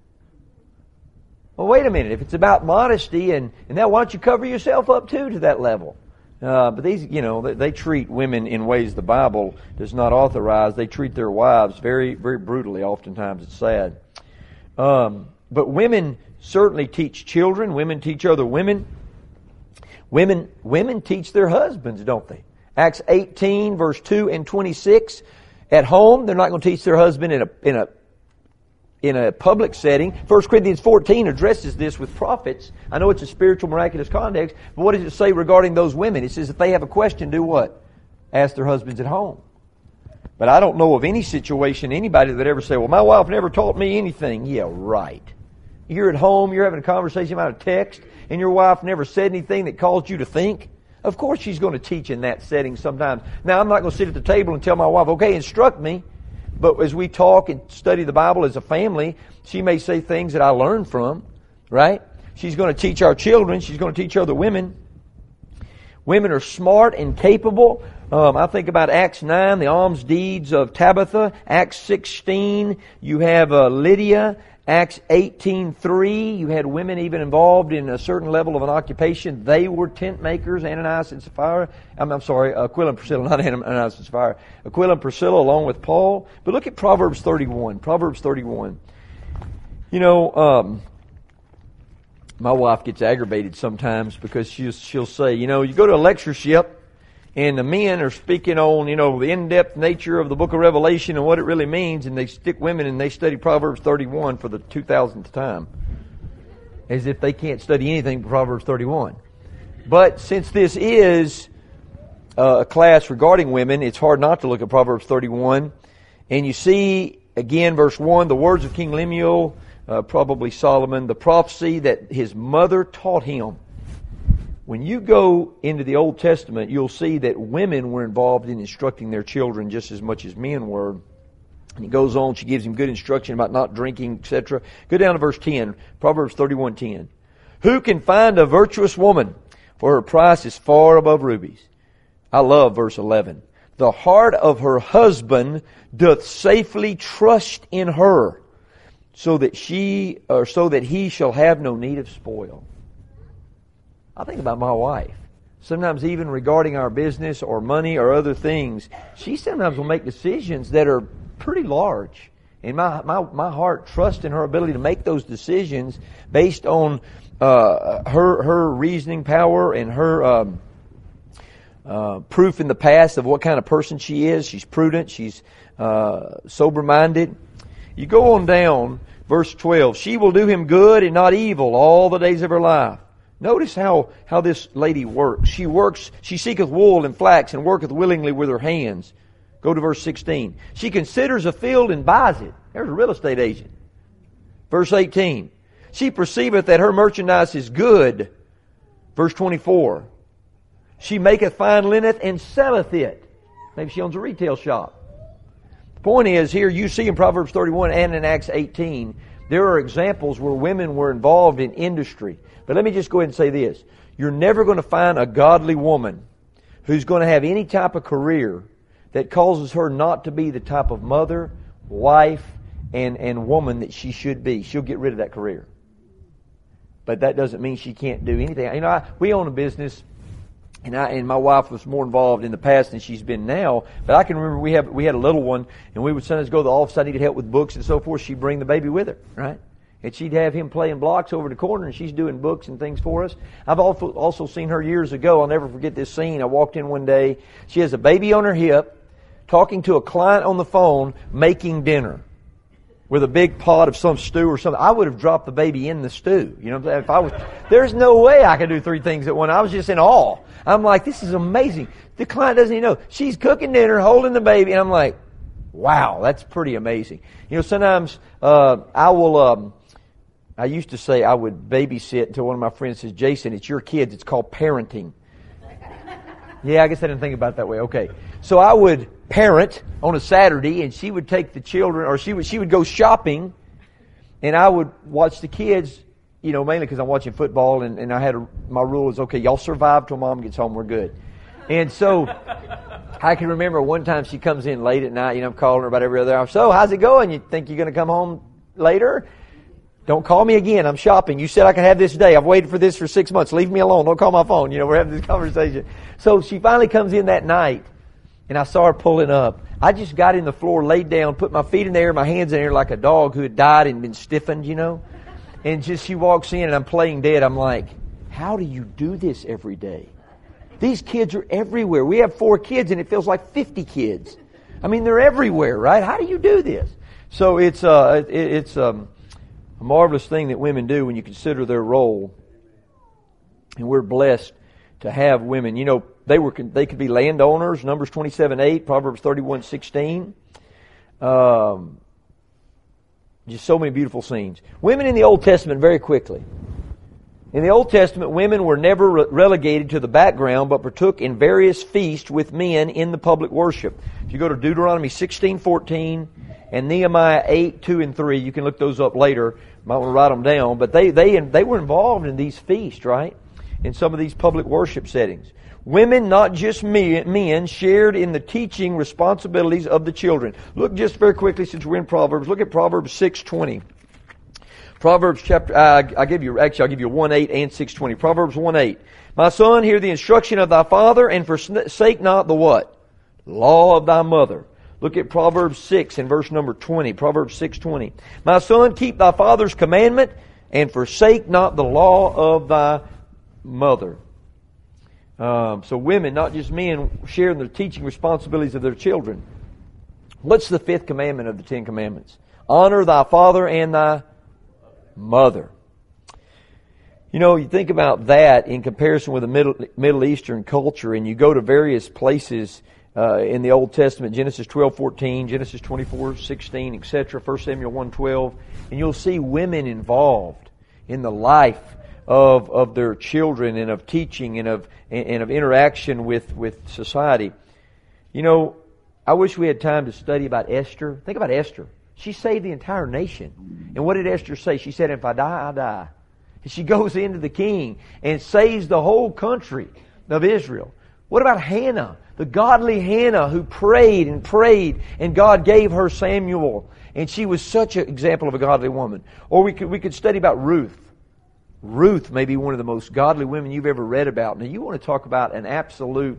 Well, wait a minute. If it's about modesty, and, and now why don't you cover yourself up too to that level? Uh, but these, you know, they, they treat women in ways the Bible does not authorize. They treat their wives very, very brutally. Oftentimes it's sad. Um... But women certainly teach children. Women teach other women. Women women teach their husbands, don't they? Acts eighteen, verse two and twenty-six. At home, they're not going to teach their husband in a in a in a public setting. First Corinthians fourteen addresses this with prophets. I know it's a spiritual, miraculous context, but what does it say regarding those women? It says if they have a question, do what? Ask their husbands at home. But I don't know of any situation, anybody that ever say, well, my wife never taught me anything. Yeah, right. You're at home, you're having a conversation about a text, and your wife never said anything that caused you to think. Of course she's going to teach in that setting sometimes. Now, I'm not going to sit at the table and tell my wife, okay, instruct me. But as we talk and study the Bible as a family, she may say things that I learned from, right? She's going to teach our children. She's going to teach other women. Women are smart and capable. Um, I think about Acts nine, the alms deeds of Tabitha. Acts sixteen, you have uh, Lydia. Acts eighteen three, you had women even involved in a certain level of an occupation. They were tent makers, Ananias and Sapphira. I'm, I'm sorry, Aquila and Priscilla, not Ananias and Sapphira. Aquila and Priscilla along with Paul. But look at Proverbs thirty-one. Proverbs thirty-one. You know, um, my wife gets aggravated sometimes because she'll, she'll say, you know, you go to a lectureship and the men are speaking on, you know, the in-depth nature of the book of Revelation and what it really means, and they stick women and they study Proverbs thirty-one for the two thousandth time. As if they can't study anything but Proverbs thirty-one. But since this is uh, a class regarding women, it's hard not to look at Proverbs thirty-one. And you see, again, verse one, the words of King Lemuel, uh, probably Solomon, the prophecy that his mother taught him. When you go into the Old Testament, you'll see that women were involved in instructing their children just as much as men were. And it goes on, she gives him good instruction about not drinking, et cetera. Go down to verse ten, Proverbs thirty-one ten. Who can find a virtuous woman? For her price is far above rubies. I love verse eleven. The heart of her husband doth safely trust in her, so that she, or so that he shall have no need of spoil. I think about my wife. Sometimes even regarding our business or money or other things, she sometimes will make decisions that are pretty large. And my, my, my heart trusts in her ability to make those decisions based on uh, her her reasoning power and her um, uh, proof in the past of what kind of person she is. She's prudent. She's uh, sober-minded. You go on down, verse twelve. She will do him good and not evil all the days of her life. Notice how, how this lady works. She works, she seeketh wool and flax and worketh willingly with her hands. Go to verse sixteen. She considers a field and buys it. There's a real estate agent. Verse eighteen. She perceiveth that her merchandise is good. Verse twenty-four. She maketh fine linen and selleth it. Maybe she owns a retail shop. The point is, here you see in Proverbs thirty-one and in Acts eighteen, there are examples where women were involved in industry. But let me just go ahead and say this. You're never going to find a godly woman who's going to have any type of career that causes her not to be the type of mother, wife, and, and woman that she should be. She'll get rid of that career. But that doesn't mean she can't do anything. You know, I, we own a business, and I and my wife was more involved in the past than she's been now. But I can remember we have we had a little one, and we would sometimes go to the office. I needed help with books and so forth. She'd bring the baby with her, right? And she'd have him playing blocks over in the corner, and she's doing books and things for us. I've also also seen her years ago. I'll never forget this scene. I walked in one day. She has a baby on her hip, talking to a client on the phone, making dinner with a big pot of some stew or something. I would have dropped the baby in the stew. You know what I'm saying? If I was, there's no way I could do three things at once. I was just in awe. I'm like, this is amazing. The client doesn't even know. She's cooking dinner, holding the baby, and I'm like, wow, that's pretty amazing. You know, sometimes uh, I will... Um, I used to say I would babysit until one of my friends says, Jason, it's your kids. It's called parenting. Yeah, I guess I didn't think about it that way. Okay. So I would parent on a Saturday, and she would take the children, or she would she would go shopping, and I would watch the kids, you know, mainly because I'm watching football, and, and I had a, my rule is, okay, y'all survive till Mom gets home, we're good. And so I can remember one time she comes in late at night, you know, I'm calling her about every other hour. So, how's it going? You think you're going to come home later? Don't call me again. I'm shopping. You said I could have this day. I've waited for this for six months. Leave me alone. Don't call my phone. You know, we're having this conversation. So she finally comes in that night, and I saw her pulling up. I just got in the floor, laid down, put my feet in the air, my hands in the air like a dog who had died and been stiffened, you know. And just she walks in, and I'm playing dead. I'm like, how do you do this every day? These kids are everywhere. We have four kids, and it feels like fifty kids. I mean, they're everywhere, right? How do you do this? So it's uh, it, it's um. a marvelous thing that women do when you consider their role. And we're blessed to have women. You know, they were they could be landowners, Numbers twenty-seven eight, Proverbs thirty-one sixteen. Um, just so many beautiful scenes. Women in the Old Testament, very quickly. In the Old Testament, women were never re- relegated to the background, but partook in various feasts with men in the public worship. If you go to Deuteronomy sixteen fourteen and Nehemiah eight two and three, you can look those up later. Might want to write them down. But they, they, they were involved in these feasts, right? In some of these public worship settings. Women, not just men, shared in the teaching responsibilities of the children. Look just very quickly, since we're in Proverbs, look at Proverbs six twenty. Proverbs chapter, uh, I give you, actually I'll give you one eight and six twenty. Proverbs one eight. My son, hear the instruction of thy father, and forsake not the what? Law of thy mother. Look at Proverbs six and verse number twenty. Proverbs six twenty. My son, keep thy father's commandment, and forsake not the law of thy mother. Um, so women, not just men, sharing the teaching responsibilities of their children. What's the fifth commandment of the Ten Commandments? Honor thy father and thy mother. You know, you think about that in comparison with the Middle, Middle Eastern culture, and you go to various places uh, in the Old Testament, Genesis twelve fourteen, Genesis twenty-four sixteen, et cetera, First Samuel one twelve, and you'll see women involved in the life of of their children and of teaching and of and of interaction with, with society. You know, I wish we had time to study about Esther. Think about Esther. She saved the entire nation. And what did Esther say? She said, if I die, I die. And she goes into the king and saves the whole country of Israel. What about Hannah? The godly Hannah who prayed and prayed, and God gave her Samuel. And she was such an example of a godly woman. Or we could we could study about Ruth. Ruth may be one of the most godly women you've ever read about. Now you want to talk about an absolute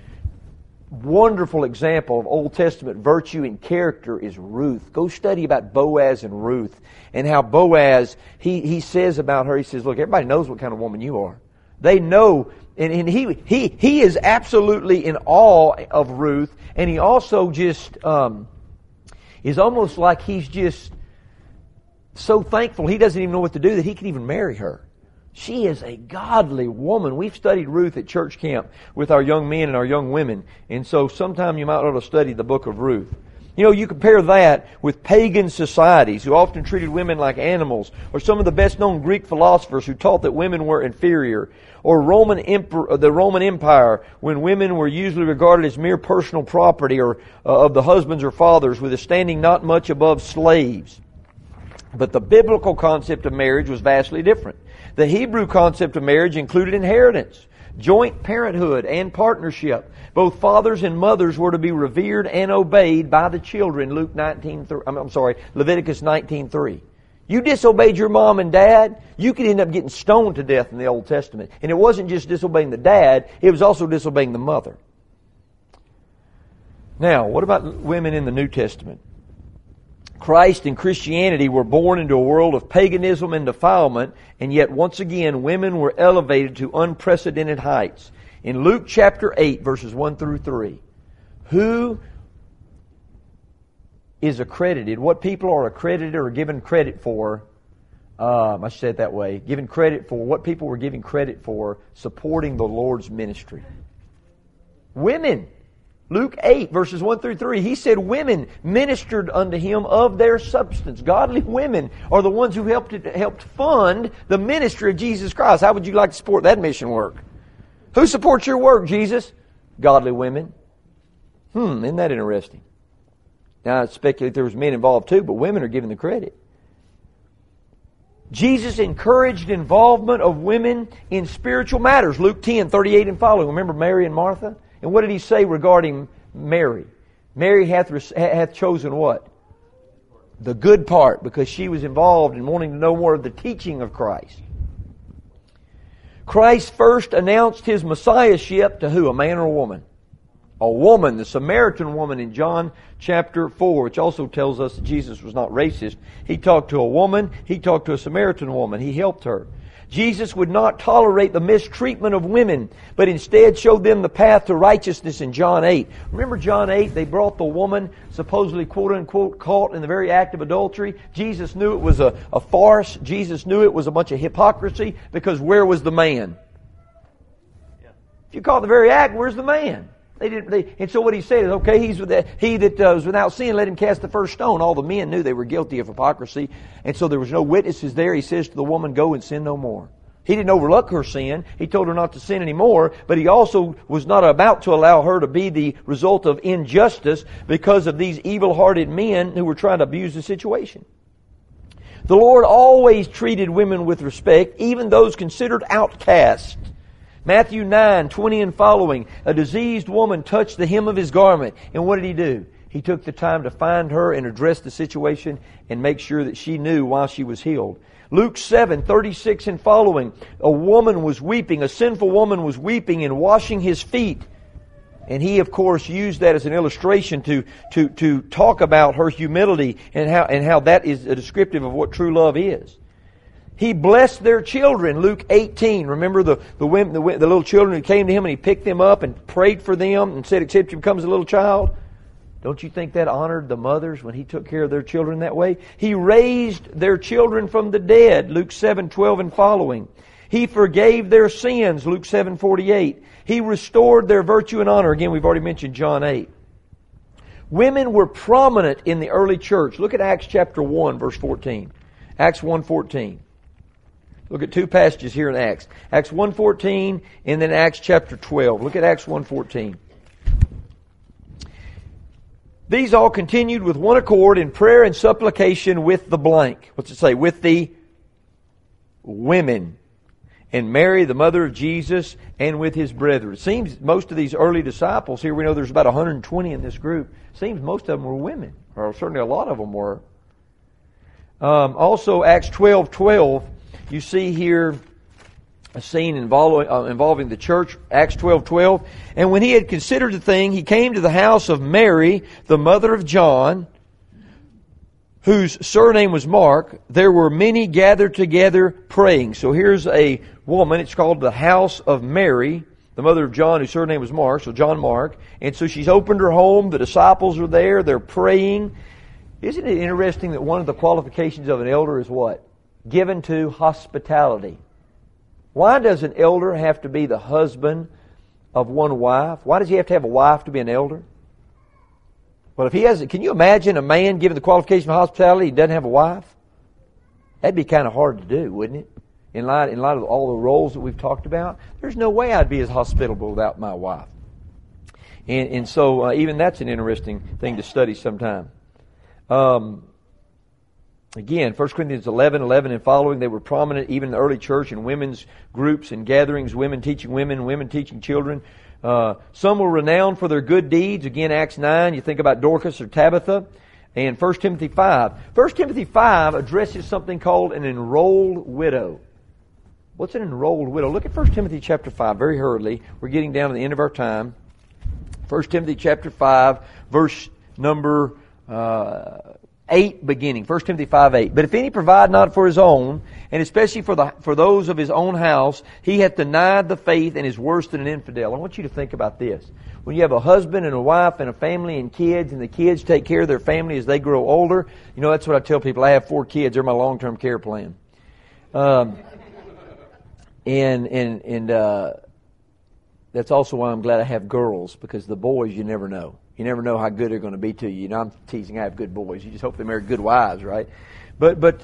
wonderful example of Old Testament virtue and character is Ruth. Go study about Boaz and Ruth, and how Boaz, he, he says about her, he says, look, everybody knows what kind of woman you are. They know And, and he, he, he is absolutely in awe of Ruth, and he also just um, is almost like he's just so thankful he doesn't even know what to do that he can even marry her. She is a godly woman. We've studied Ruth at church camp with our young men and our young women, and so sometime you might ought to study the book of Ruth. You know, you compare that with pagan societies who often treated women like animals, or some of the best-known Greek philosophers who taught that women were inferior, or Roman Emperor, the Roman Empire, when women were usually regarded as mere personal property or uh, of the husbands or fathers, with a standing not much above slaves. But the biblical concept of marriage was vastly different. The Hebrew concept of marriage included inheritance, joint parenthood, and partnership. Both fathers and mothers were to be revered and obeyed by the children. Luke nineteen. I'm sorry, Leviticus nineteen three. You disobeyed your mom and dad, you could end up getting stoned to death in the Old Testament. And it wasn't just disobeying the dad; it was also disobeying the mother. Now, what about women in the New Testament? Christ and Christianity were born into a world of paganism and defilement, and yet once again women were elevated to unprecedented heights. In Luke chapter eight, verses one through three, who is accredited, what people are accredited or given credit for, um, I should say it that way, given credit for, what people were giving credit for supporting the Lord's ministry? Women. Luke eight, verses one through three, he said women ministered unto him of their substance. Godly women are the ones who helped helped fund the ministry of Jesus Christ. How would you like to support that mission work? Who supports your work, Jesus? Godly women. Hmm, isn't that interesting? Now, I speculate there was men involved too, but women are given the credit. Jesus encouraged involvement of women in spiritual matters. Luke ten, thirty-eight and following. Remember Mary and Martha? And what did he say regarding Mary? Mary hath, hath chosen what? The good part, because she was involved in wanting to know more of the teaching of Christ. Christ first announced His Messiahship to who? A man or a woman? A woman, the Samaritan woman in John chapter four, which also tells us that Jesus was not racist. He talked to a woman, He talked to a Samaritan woman, He helped her. Jesus would not tolerate the mistreatment of women, but instead showed them the path to righteousness in John eight. Remember John eight? They brought the woman supposedly quote-unquote caught in the very act of adultery. Jesus knew it was a, a farce. Jesus knew it was a bunch of hypocrisy, because where was the man? Yeah. If you caught the very act, where's the man? They didn't. They, and so what he said is, okay, he's with the, he that uh, was without sin, let him cast the first stone. All the men knew they were guilty of hypocrisy, and so there was no witnesses there. He says to the woman, go and sin no more. He didn't overlook her sin. He told her not to sin anymore, but he also was not about to allow her to be the result of injustice because of these evil-hearted men who were trying to abuse the situation. The Lord always treated women with respect, even those considered outcasts. Matthew nine, twenty and following, a diseased woman touched the hem of His garment. And what did He do? He took the time to find her and address the situation and make sure that she knew why she was healed. Luke seven, thirty-six and following, a woman was weeping, a sinful woman was weeping and washing His feet. And He, of course, used that as an illustration to, to, to talk about her humility and how, and how that is a descriptive of what true love is. He blessed their children, Luke eighteen. Remember the, the, women, the, the little children who came to Him and He picked them up and prayed for them and said, except you becomes a little child? Don't you think that honored the mothers when He took care of their children that way? He raised their children from the dead, Luke seven, twelve and following. He forgave their sins, Luke seven, forty-eight. He restored their virtue and honor. Again, we've already mentioned John eight. Women were prominent in the early church. Look at Acts chapter one, verse fourteen. Acts one, fourteen. Look at two passages here in Acts. Acts one fourteen and then Acts chapter twelve. Look at Acts one fourteen. These all continued with one accord in prayer and supplication with the blank. What's it say? With the women. And Mary, the mother of Jesus, and with His brethren. It seems most of these early disciples, here we know there's about one hundred twenty in this group, seems most of them were women. Or certainly a lot of them were. Um, also, Acts twelve twelve. You see here a scene involving, uh, involving the church, Acts twelve twelve. And when he had considered the thing, he came to the house of Mary, the mother of John, whose surname was Mark, there were many gathered together praying. So here's a woman, it's called the house of Mary, the mother of John, whose surname was Mark, so John Mark. And so she's opened her home, the disciples are there, they're praying. Isn't it interesting that one of the qualifications of an elder is what? Given to hospitality. Why does an elder have to be the husband of one wife? Why does he have to have a wife to be an elder? Well, if he has, can you imagine a man given the qualification of hospitality and doesn't have a wife? That'd be kind of hard to do, wouldn't it? In light, in light of all the roles that we've talked about, there's no way I'd be as hospitable without my wife. And, and so uh, even that's an interesting thing to study sometime. Um, again, First Corinthians eleven, eleven and following, they were prominent even in the early church in women's groups and gatherings, women teaching women, women teaching children. Uh, some were renowned for their good deeds. Again, Acts nine, you think about Dorcas or Tabitha. And First Timothy five. First Timothy five addresses something called an enrolled widow. What's an enrolled widow? Look at First Timothy chapter five very hurriedly. We're getting down to the end of our time. First Timothy chapter five, verse number uh, eight beginning. First Timothy five, eight. But if any provide not for his own, and especially for the for those of his own house, he hath denied the faith and is worse than an infidel. I want you to think about this. When you have a husband and a wife and a family and kids, and the kids take care of their family as they grow older, you know, that's what I tell people. I have four kids. They're my long-term care plan. Um, and and and uh, that's also why I'm glad I have girls, because the boys, you never know. You never know how good they're going to be to you. You know, I'm teasing. I have good boys. You just hope they marry good wives, right? But but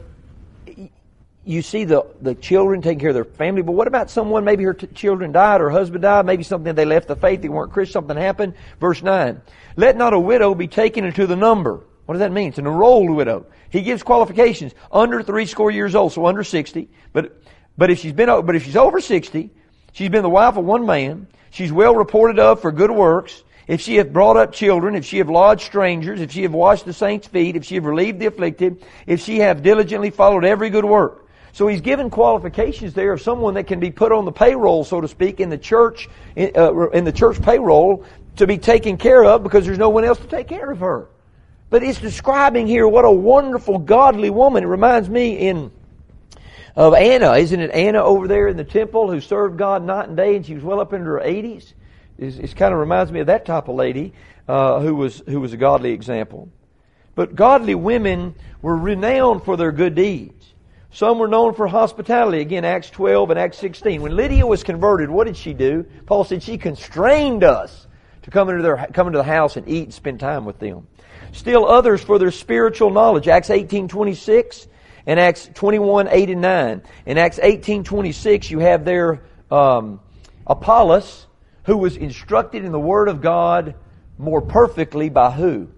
you see the the children taking care of their family. But what about someone? Maybe her t- children died, or her husband died. Maybe something they left the faith. They weren't Christian. Something happened. Verse nine. Let not a widow be taken into the number. What does that mean? It's an enrolled widow. He gives qualifications. Under three score years old, so under sixty. But but if she's been but if she's over sixty, she's been the wife of one man. She's well reported of for good works. If she hath brought up children, if she have lodged strangers, if she have washed the saints' feet, if she have relieved the afflicted, if she have diligently followed every good work. So he's given qualifications there of someone that can be put on the payroll, so to speak, in the church, uh, in the church payroll to be taken care of, because there's no one else to take care of her. But it's describing here what a wonderful, godly woman. It reminds me in of Anna. Isn't it Anna over there in the temple who served God night and day, and she was well up into her eighties? It kind of reminds me of that type of lady uh, who was who was a godly example. But godly women were renowned for their good deeds. Some were known for hospitality. Again, Acts twelve and Acts sixteen. When Lydia was converted, what did she do? Paul said she constrained us to come into their come into the house and eat and spend time with them. Still others for their spiritual knowledge. Acts eighteen twenty-six and Acts twenty-one eight and nine. In Acts eighteen twenty-six, you have there um, Apollos, who was instructed in the Word of God more perfectly by who?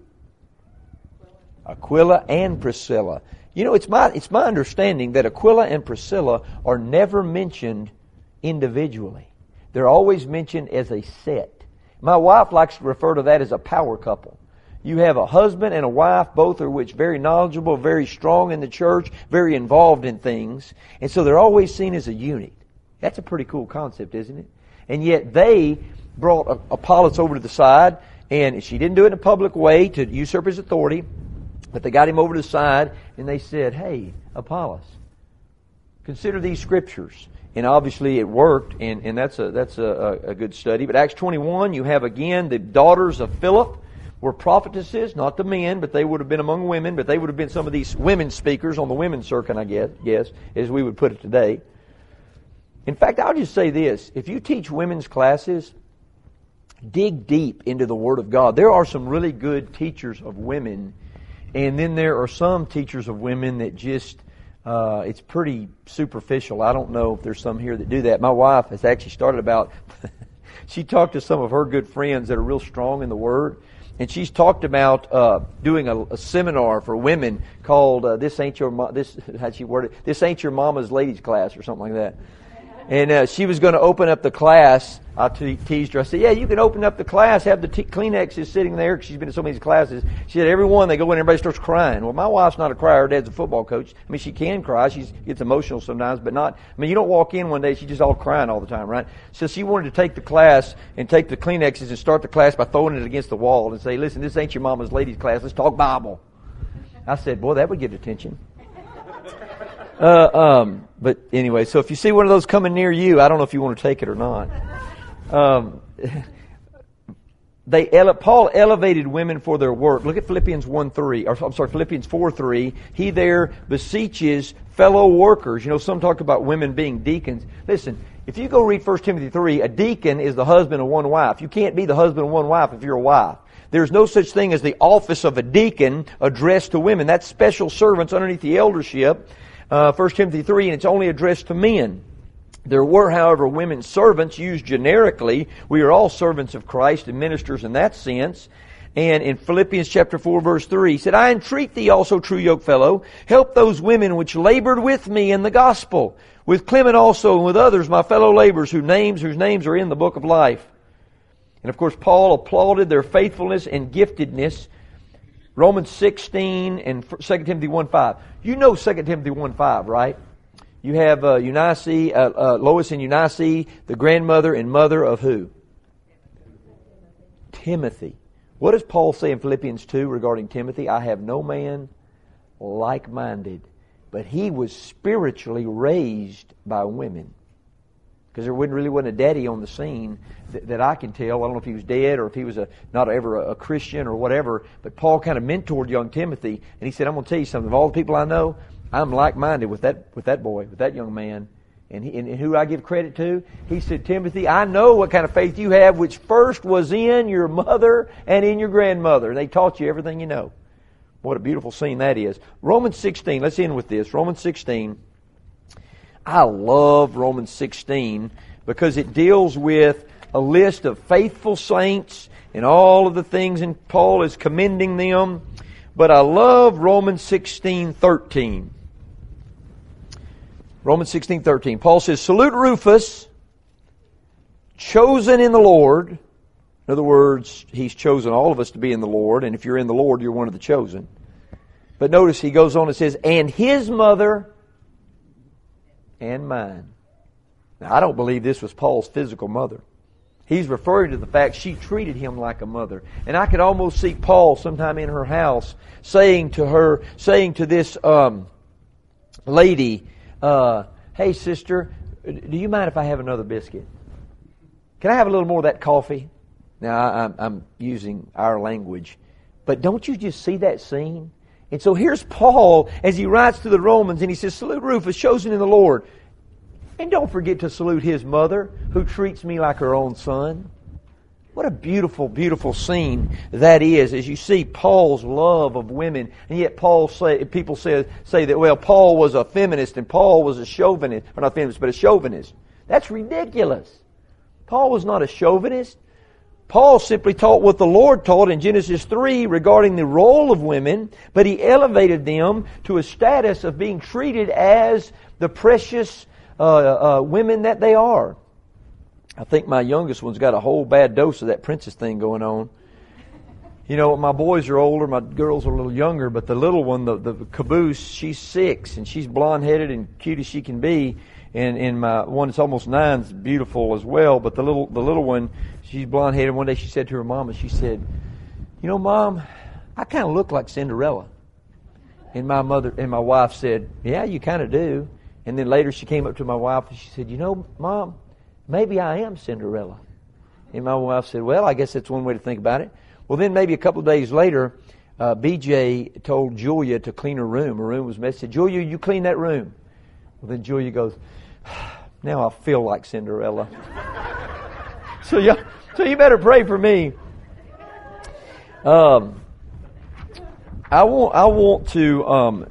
Aquila and Priscilla. You know, it's my it's my understanding that Aquila and Priscilla are never mentioned individually. They're always mentioned as a set. My wife likes to refer to that as a power couple. You have a husband and a wife, both of which very knowledgeable, very strong in the church, very involved in things, and so they're always seen as a unit. That's a pretty cool concept, isn't it? And yet they brought Apollos over to the side, and she didn't do it in a public way to usurp his authority, but they got him over to the side, and they said, hey, Apollos, consider these scriptures. And obviously it worked, and, and that's a that's a, a good study. But Acts twenty-one, you have again the daughters of Philip were prophetesses, not the men, but they would have been among women, but they would have been some of these women speakers on the women's circuit, I guess, guess as we would put it today. In fact, I'll just say this. If you teach women's classes, dig deep into the Word of God. There are some really good teachers of women, and then there are some teachers of women that just, uh, it's pretty superficial. I don't know if there's some here that do that. My wife has actually started about, she talked to some of her good friends that are real strong in the Word, and she's talked about uh, doing a, a seminar for women called uh, "This Ain't Your Mo- This." How'd she word it? "This Ain't Your Mama's Ladies Class" or something like that. And uh, she was going to open up the class. I te- teased her. I said, yeah, you can open up the class, have the t- Kleenexes sitting there, because she's been to so many classes. She said, every one, they go in, everybody starts crying. Well, my wife's not a crier. Her dad's a football coach. I mean, she can cry. She gets emotional sometimes, but not, I mean, you don't walk in one day, she's just all crying all the time, right? So she wanted to take the class and take the Kleenexes and start the class by throwing it against the wall and say, listen, this ain't your mama's ladies class. Let's talk Bible. I said, boy, that would get attention. Uh, um, but anyway, so if you see one of those coming near you, I don't know if you want to take it or not. Um, they ele- Paul elevated women for their work. Look at Philippians one three, or I'm sorry, Philippians four three. He there beseeches fellow workers. You know, some talk about women being deacons. Listen, if you go read First Timothy three, a deacon is the husband of one wife. You can't be the husband of one wife if you're a wife. There's no such thing as the office of a deacon addressed to women. That's special servants underneath the eldership. Uh, First Timothy three, and it's only addressed to men. There were, however, women servants used generically. We are all servants of Christ and ministers in that sense. And in Philippians chapter four, verse three, he said, I entreat thee also, true yokefellow, help those women which labored with me in the gospel, with Clement also and with others, my fellow laborers, whose names, whose names are in the book of life. And of course, Paul applauded their faithfulness and giftedness. Romans sixteen and Second Timothy one five. You know Second Timothy one five, right? You have uh, Eunice, uh, uh, Lois and Eunice, the grandmother and mother of who? Timothy. What does Paul say in Philippians two regarding Timothy? I have no man like-minded, but he was spiritually raised by women. Because there really wasn't a daddy on the scene that, that I can tell. I don't know if he was dead or if he was a not ever a, a Christian or whatever. But Paul kind of mentored young Timothy, and he said, I'm going to tell you something. Of all the people I know, I'm like-minded with that with that boy, with that young man. And, he, and, and who I give credit to? He said, Timothy, I know what kind of faith you have, which first was in your mother and in your grandmother. They taught you everything you know. What a beautiful scene that is. Romans sixteen, let's end with this. Romans sixteen. I love Romans sixteen because it deals with a list of faithful saints and all of the things, and Paul is commending them. But I love Romans sixteen thirteen. Romans sixteen thirteen. Paul says, salute Rufus, chosen in the Lord. In other words, he's chosen all of us to be in the Lord, and if you're in the Lord, you're one of the chosen. But notice he goes on and says, and his mother and mine. Now, I don't believe this was Paul's physical mother. He's referring to the fact she treated him like a mother. And I could almost see Paul sometime in her house saying to her, saying to this um, lady, uh, hey sister, do you mind if I have another biscuit? Can I have a little more of that coffee? Now, I, I'm, I'm using our language. But don't you just see that scene? And so here's Paul as he writes to the Romans, and he says, salute Rufus, chosen in the Lord. And don't forget to salute his mother, who treats me like her own son. What a beautiful, beautiful scene that is, as you see Paul's love of women. And yet Paul say, people say, say that, well, Paul was a feminist and Paul was a chauvinist. Or not feminist, but a chauvinist. That's ridiculous. Paul was not a chauvinist. Paul simply taught what the Lord taught in Genesis three regarding the role of women, but he elevated them to a status of being treated as the precious uh, uh, women that they are. I think my youngest one's got a whole bad dose of that princess thing going on. You know, my boys are older, my girls are a little younger, but the little one, the, the caboose, she's six, and she's blonde-headed and cute as she can be. And, and my one that's almost nine is beautiful as well, but the little the little one, she's blonde-headed. One day she said to her mama, she said, you know, Mom, I kind of look like Cinderella. And my mother and my wife said, yeah, you kind of do. And then later she came up to my wife and she said, you know, Mom, maybe I am Cinderella. And my wife said, well, I guess that's one way to think about it. Well, then maybe a couple of days later, uh, B J told Julia to clean her room. Her room was messy. Said, Julia, you clean that room. Well, then Julia goes, now I feel like Cinderella. so, you, so you better pray for me. Um, I want I want to um,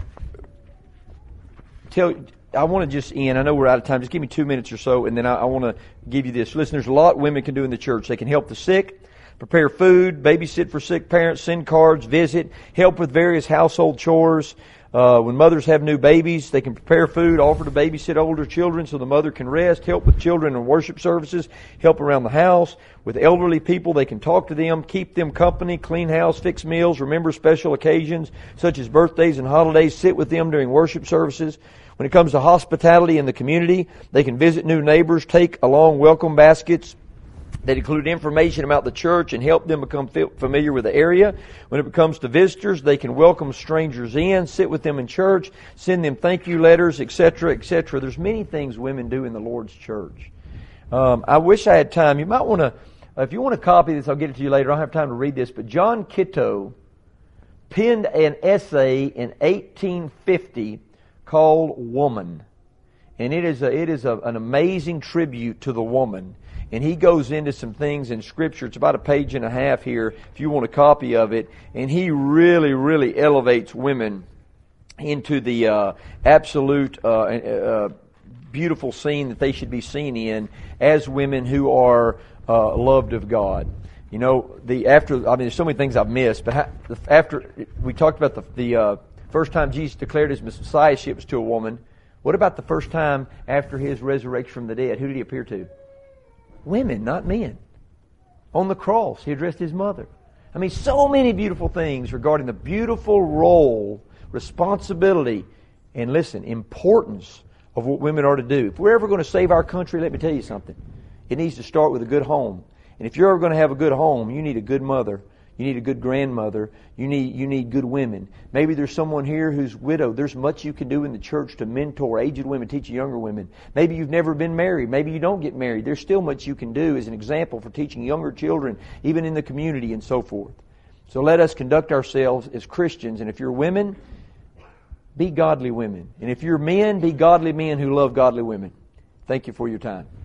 tell. I want to just end. I know we're out of time. Just give me two minutes or so, and then I, I want to give you this. Listen, there's a lot women can do in the church. They can help the sick, prepare food, babysit for sick parents, send cards, visit, help with various household chores. Uh, when mothers have new babies, they can prepare food, offer to babysit older children so the mother can rest, help with children in worship services, help around the house. With elderly people, they can talk to them, keep them company, clean house, fix meals, remember special occasions such as birthdays and holidays, sit with them during worship services. When it comes to hospitality in the community, they can visit new neighbors, take along welcome baskets, that include information about the church and help them become familiar with the area. When it comes to visitors, they can welcome strangers in, sit with them in church, send them thank you letters, et cetera, et cetera. There's many things women do in the Lord's church. Um, I wish I had time. You might want to, if you want to copy this, I'll get it to you later. I don't have time to read this, but John Kitto penned an essay in eighteen fifty called Woman. And it is a, it is a, an amazing tribute to the woman. And he goes into some things in Scripture. It's about a page and a half here if you want a copy of it. And he really, really elevates women into the uh, absolute uh, uh, beautiful scene that they should be seen in as women who are uh, loved of God. You know, the after I mean, there's so many things I've missed, but ha- after we talked about the, the uh, first time Jesus declared His Messiahship was to a woman. What about the first time after His resurrection from the dead? Who did He appear to? Women, not men. On the cross, He addressed His mother. I mean, so many beautiful things regarding the beautiful role, responsibility, and listen, importance of what women are to do. If we're ever going to save our country, let me tell you something. It needs to start with a good home. And if you're ever going to have a good home, you need a good mother. You need a good grandmother. You need you need good women. Maybe there's someone here who's widowed. There's much you can do in the church to mentor aged women, teach younger women. Maybe you've never been married. Maybe you don't get married. There's still much you can do as an example for teaching younger children, even in the community and so forth. So let us conduct ourselves as Christians. And if you're women, be godly women. And if you're men, be godly men who love godly women. Thank you for your time.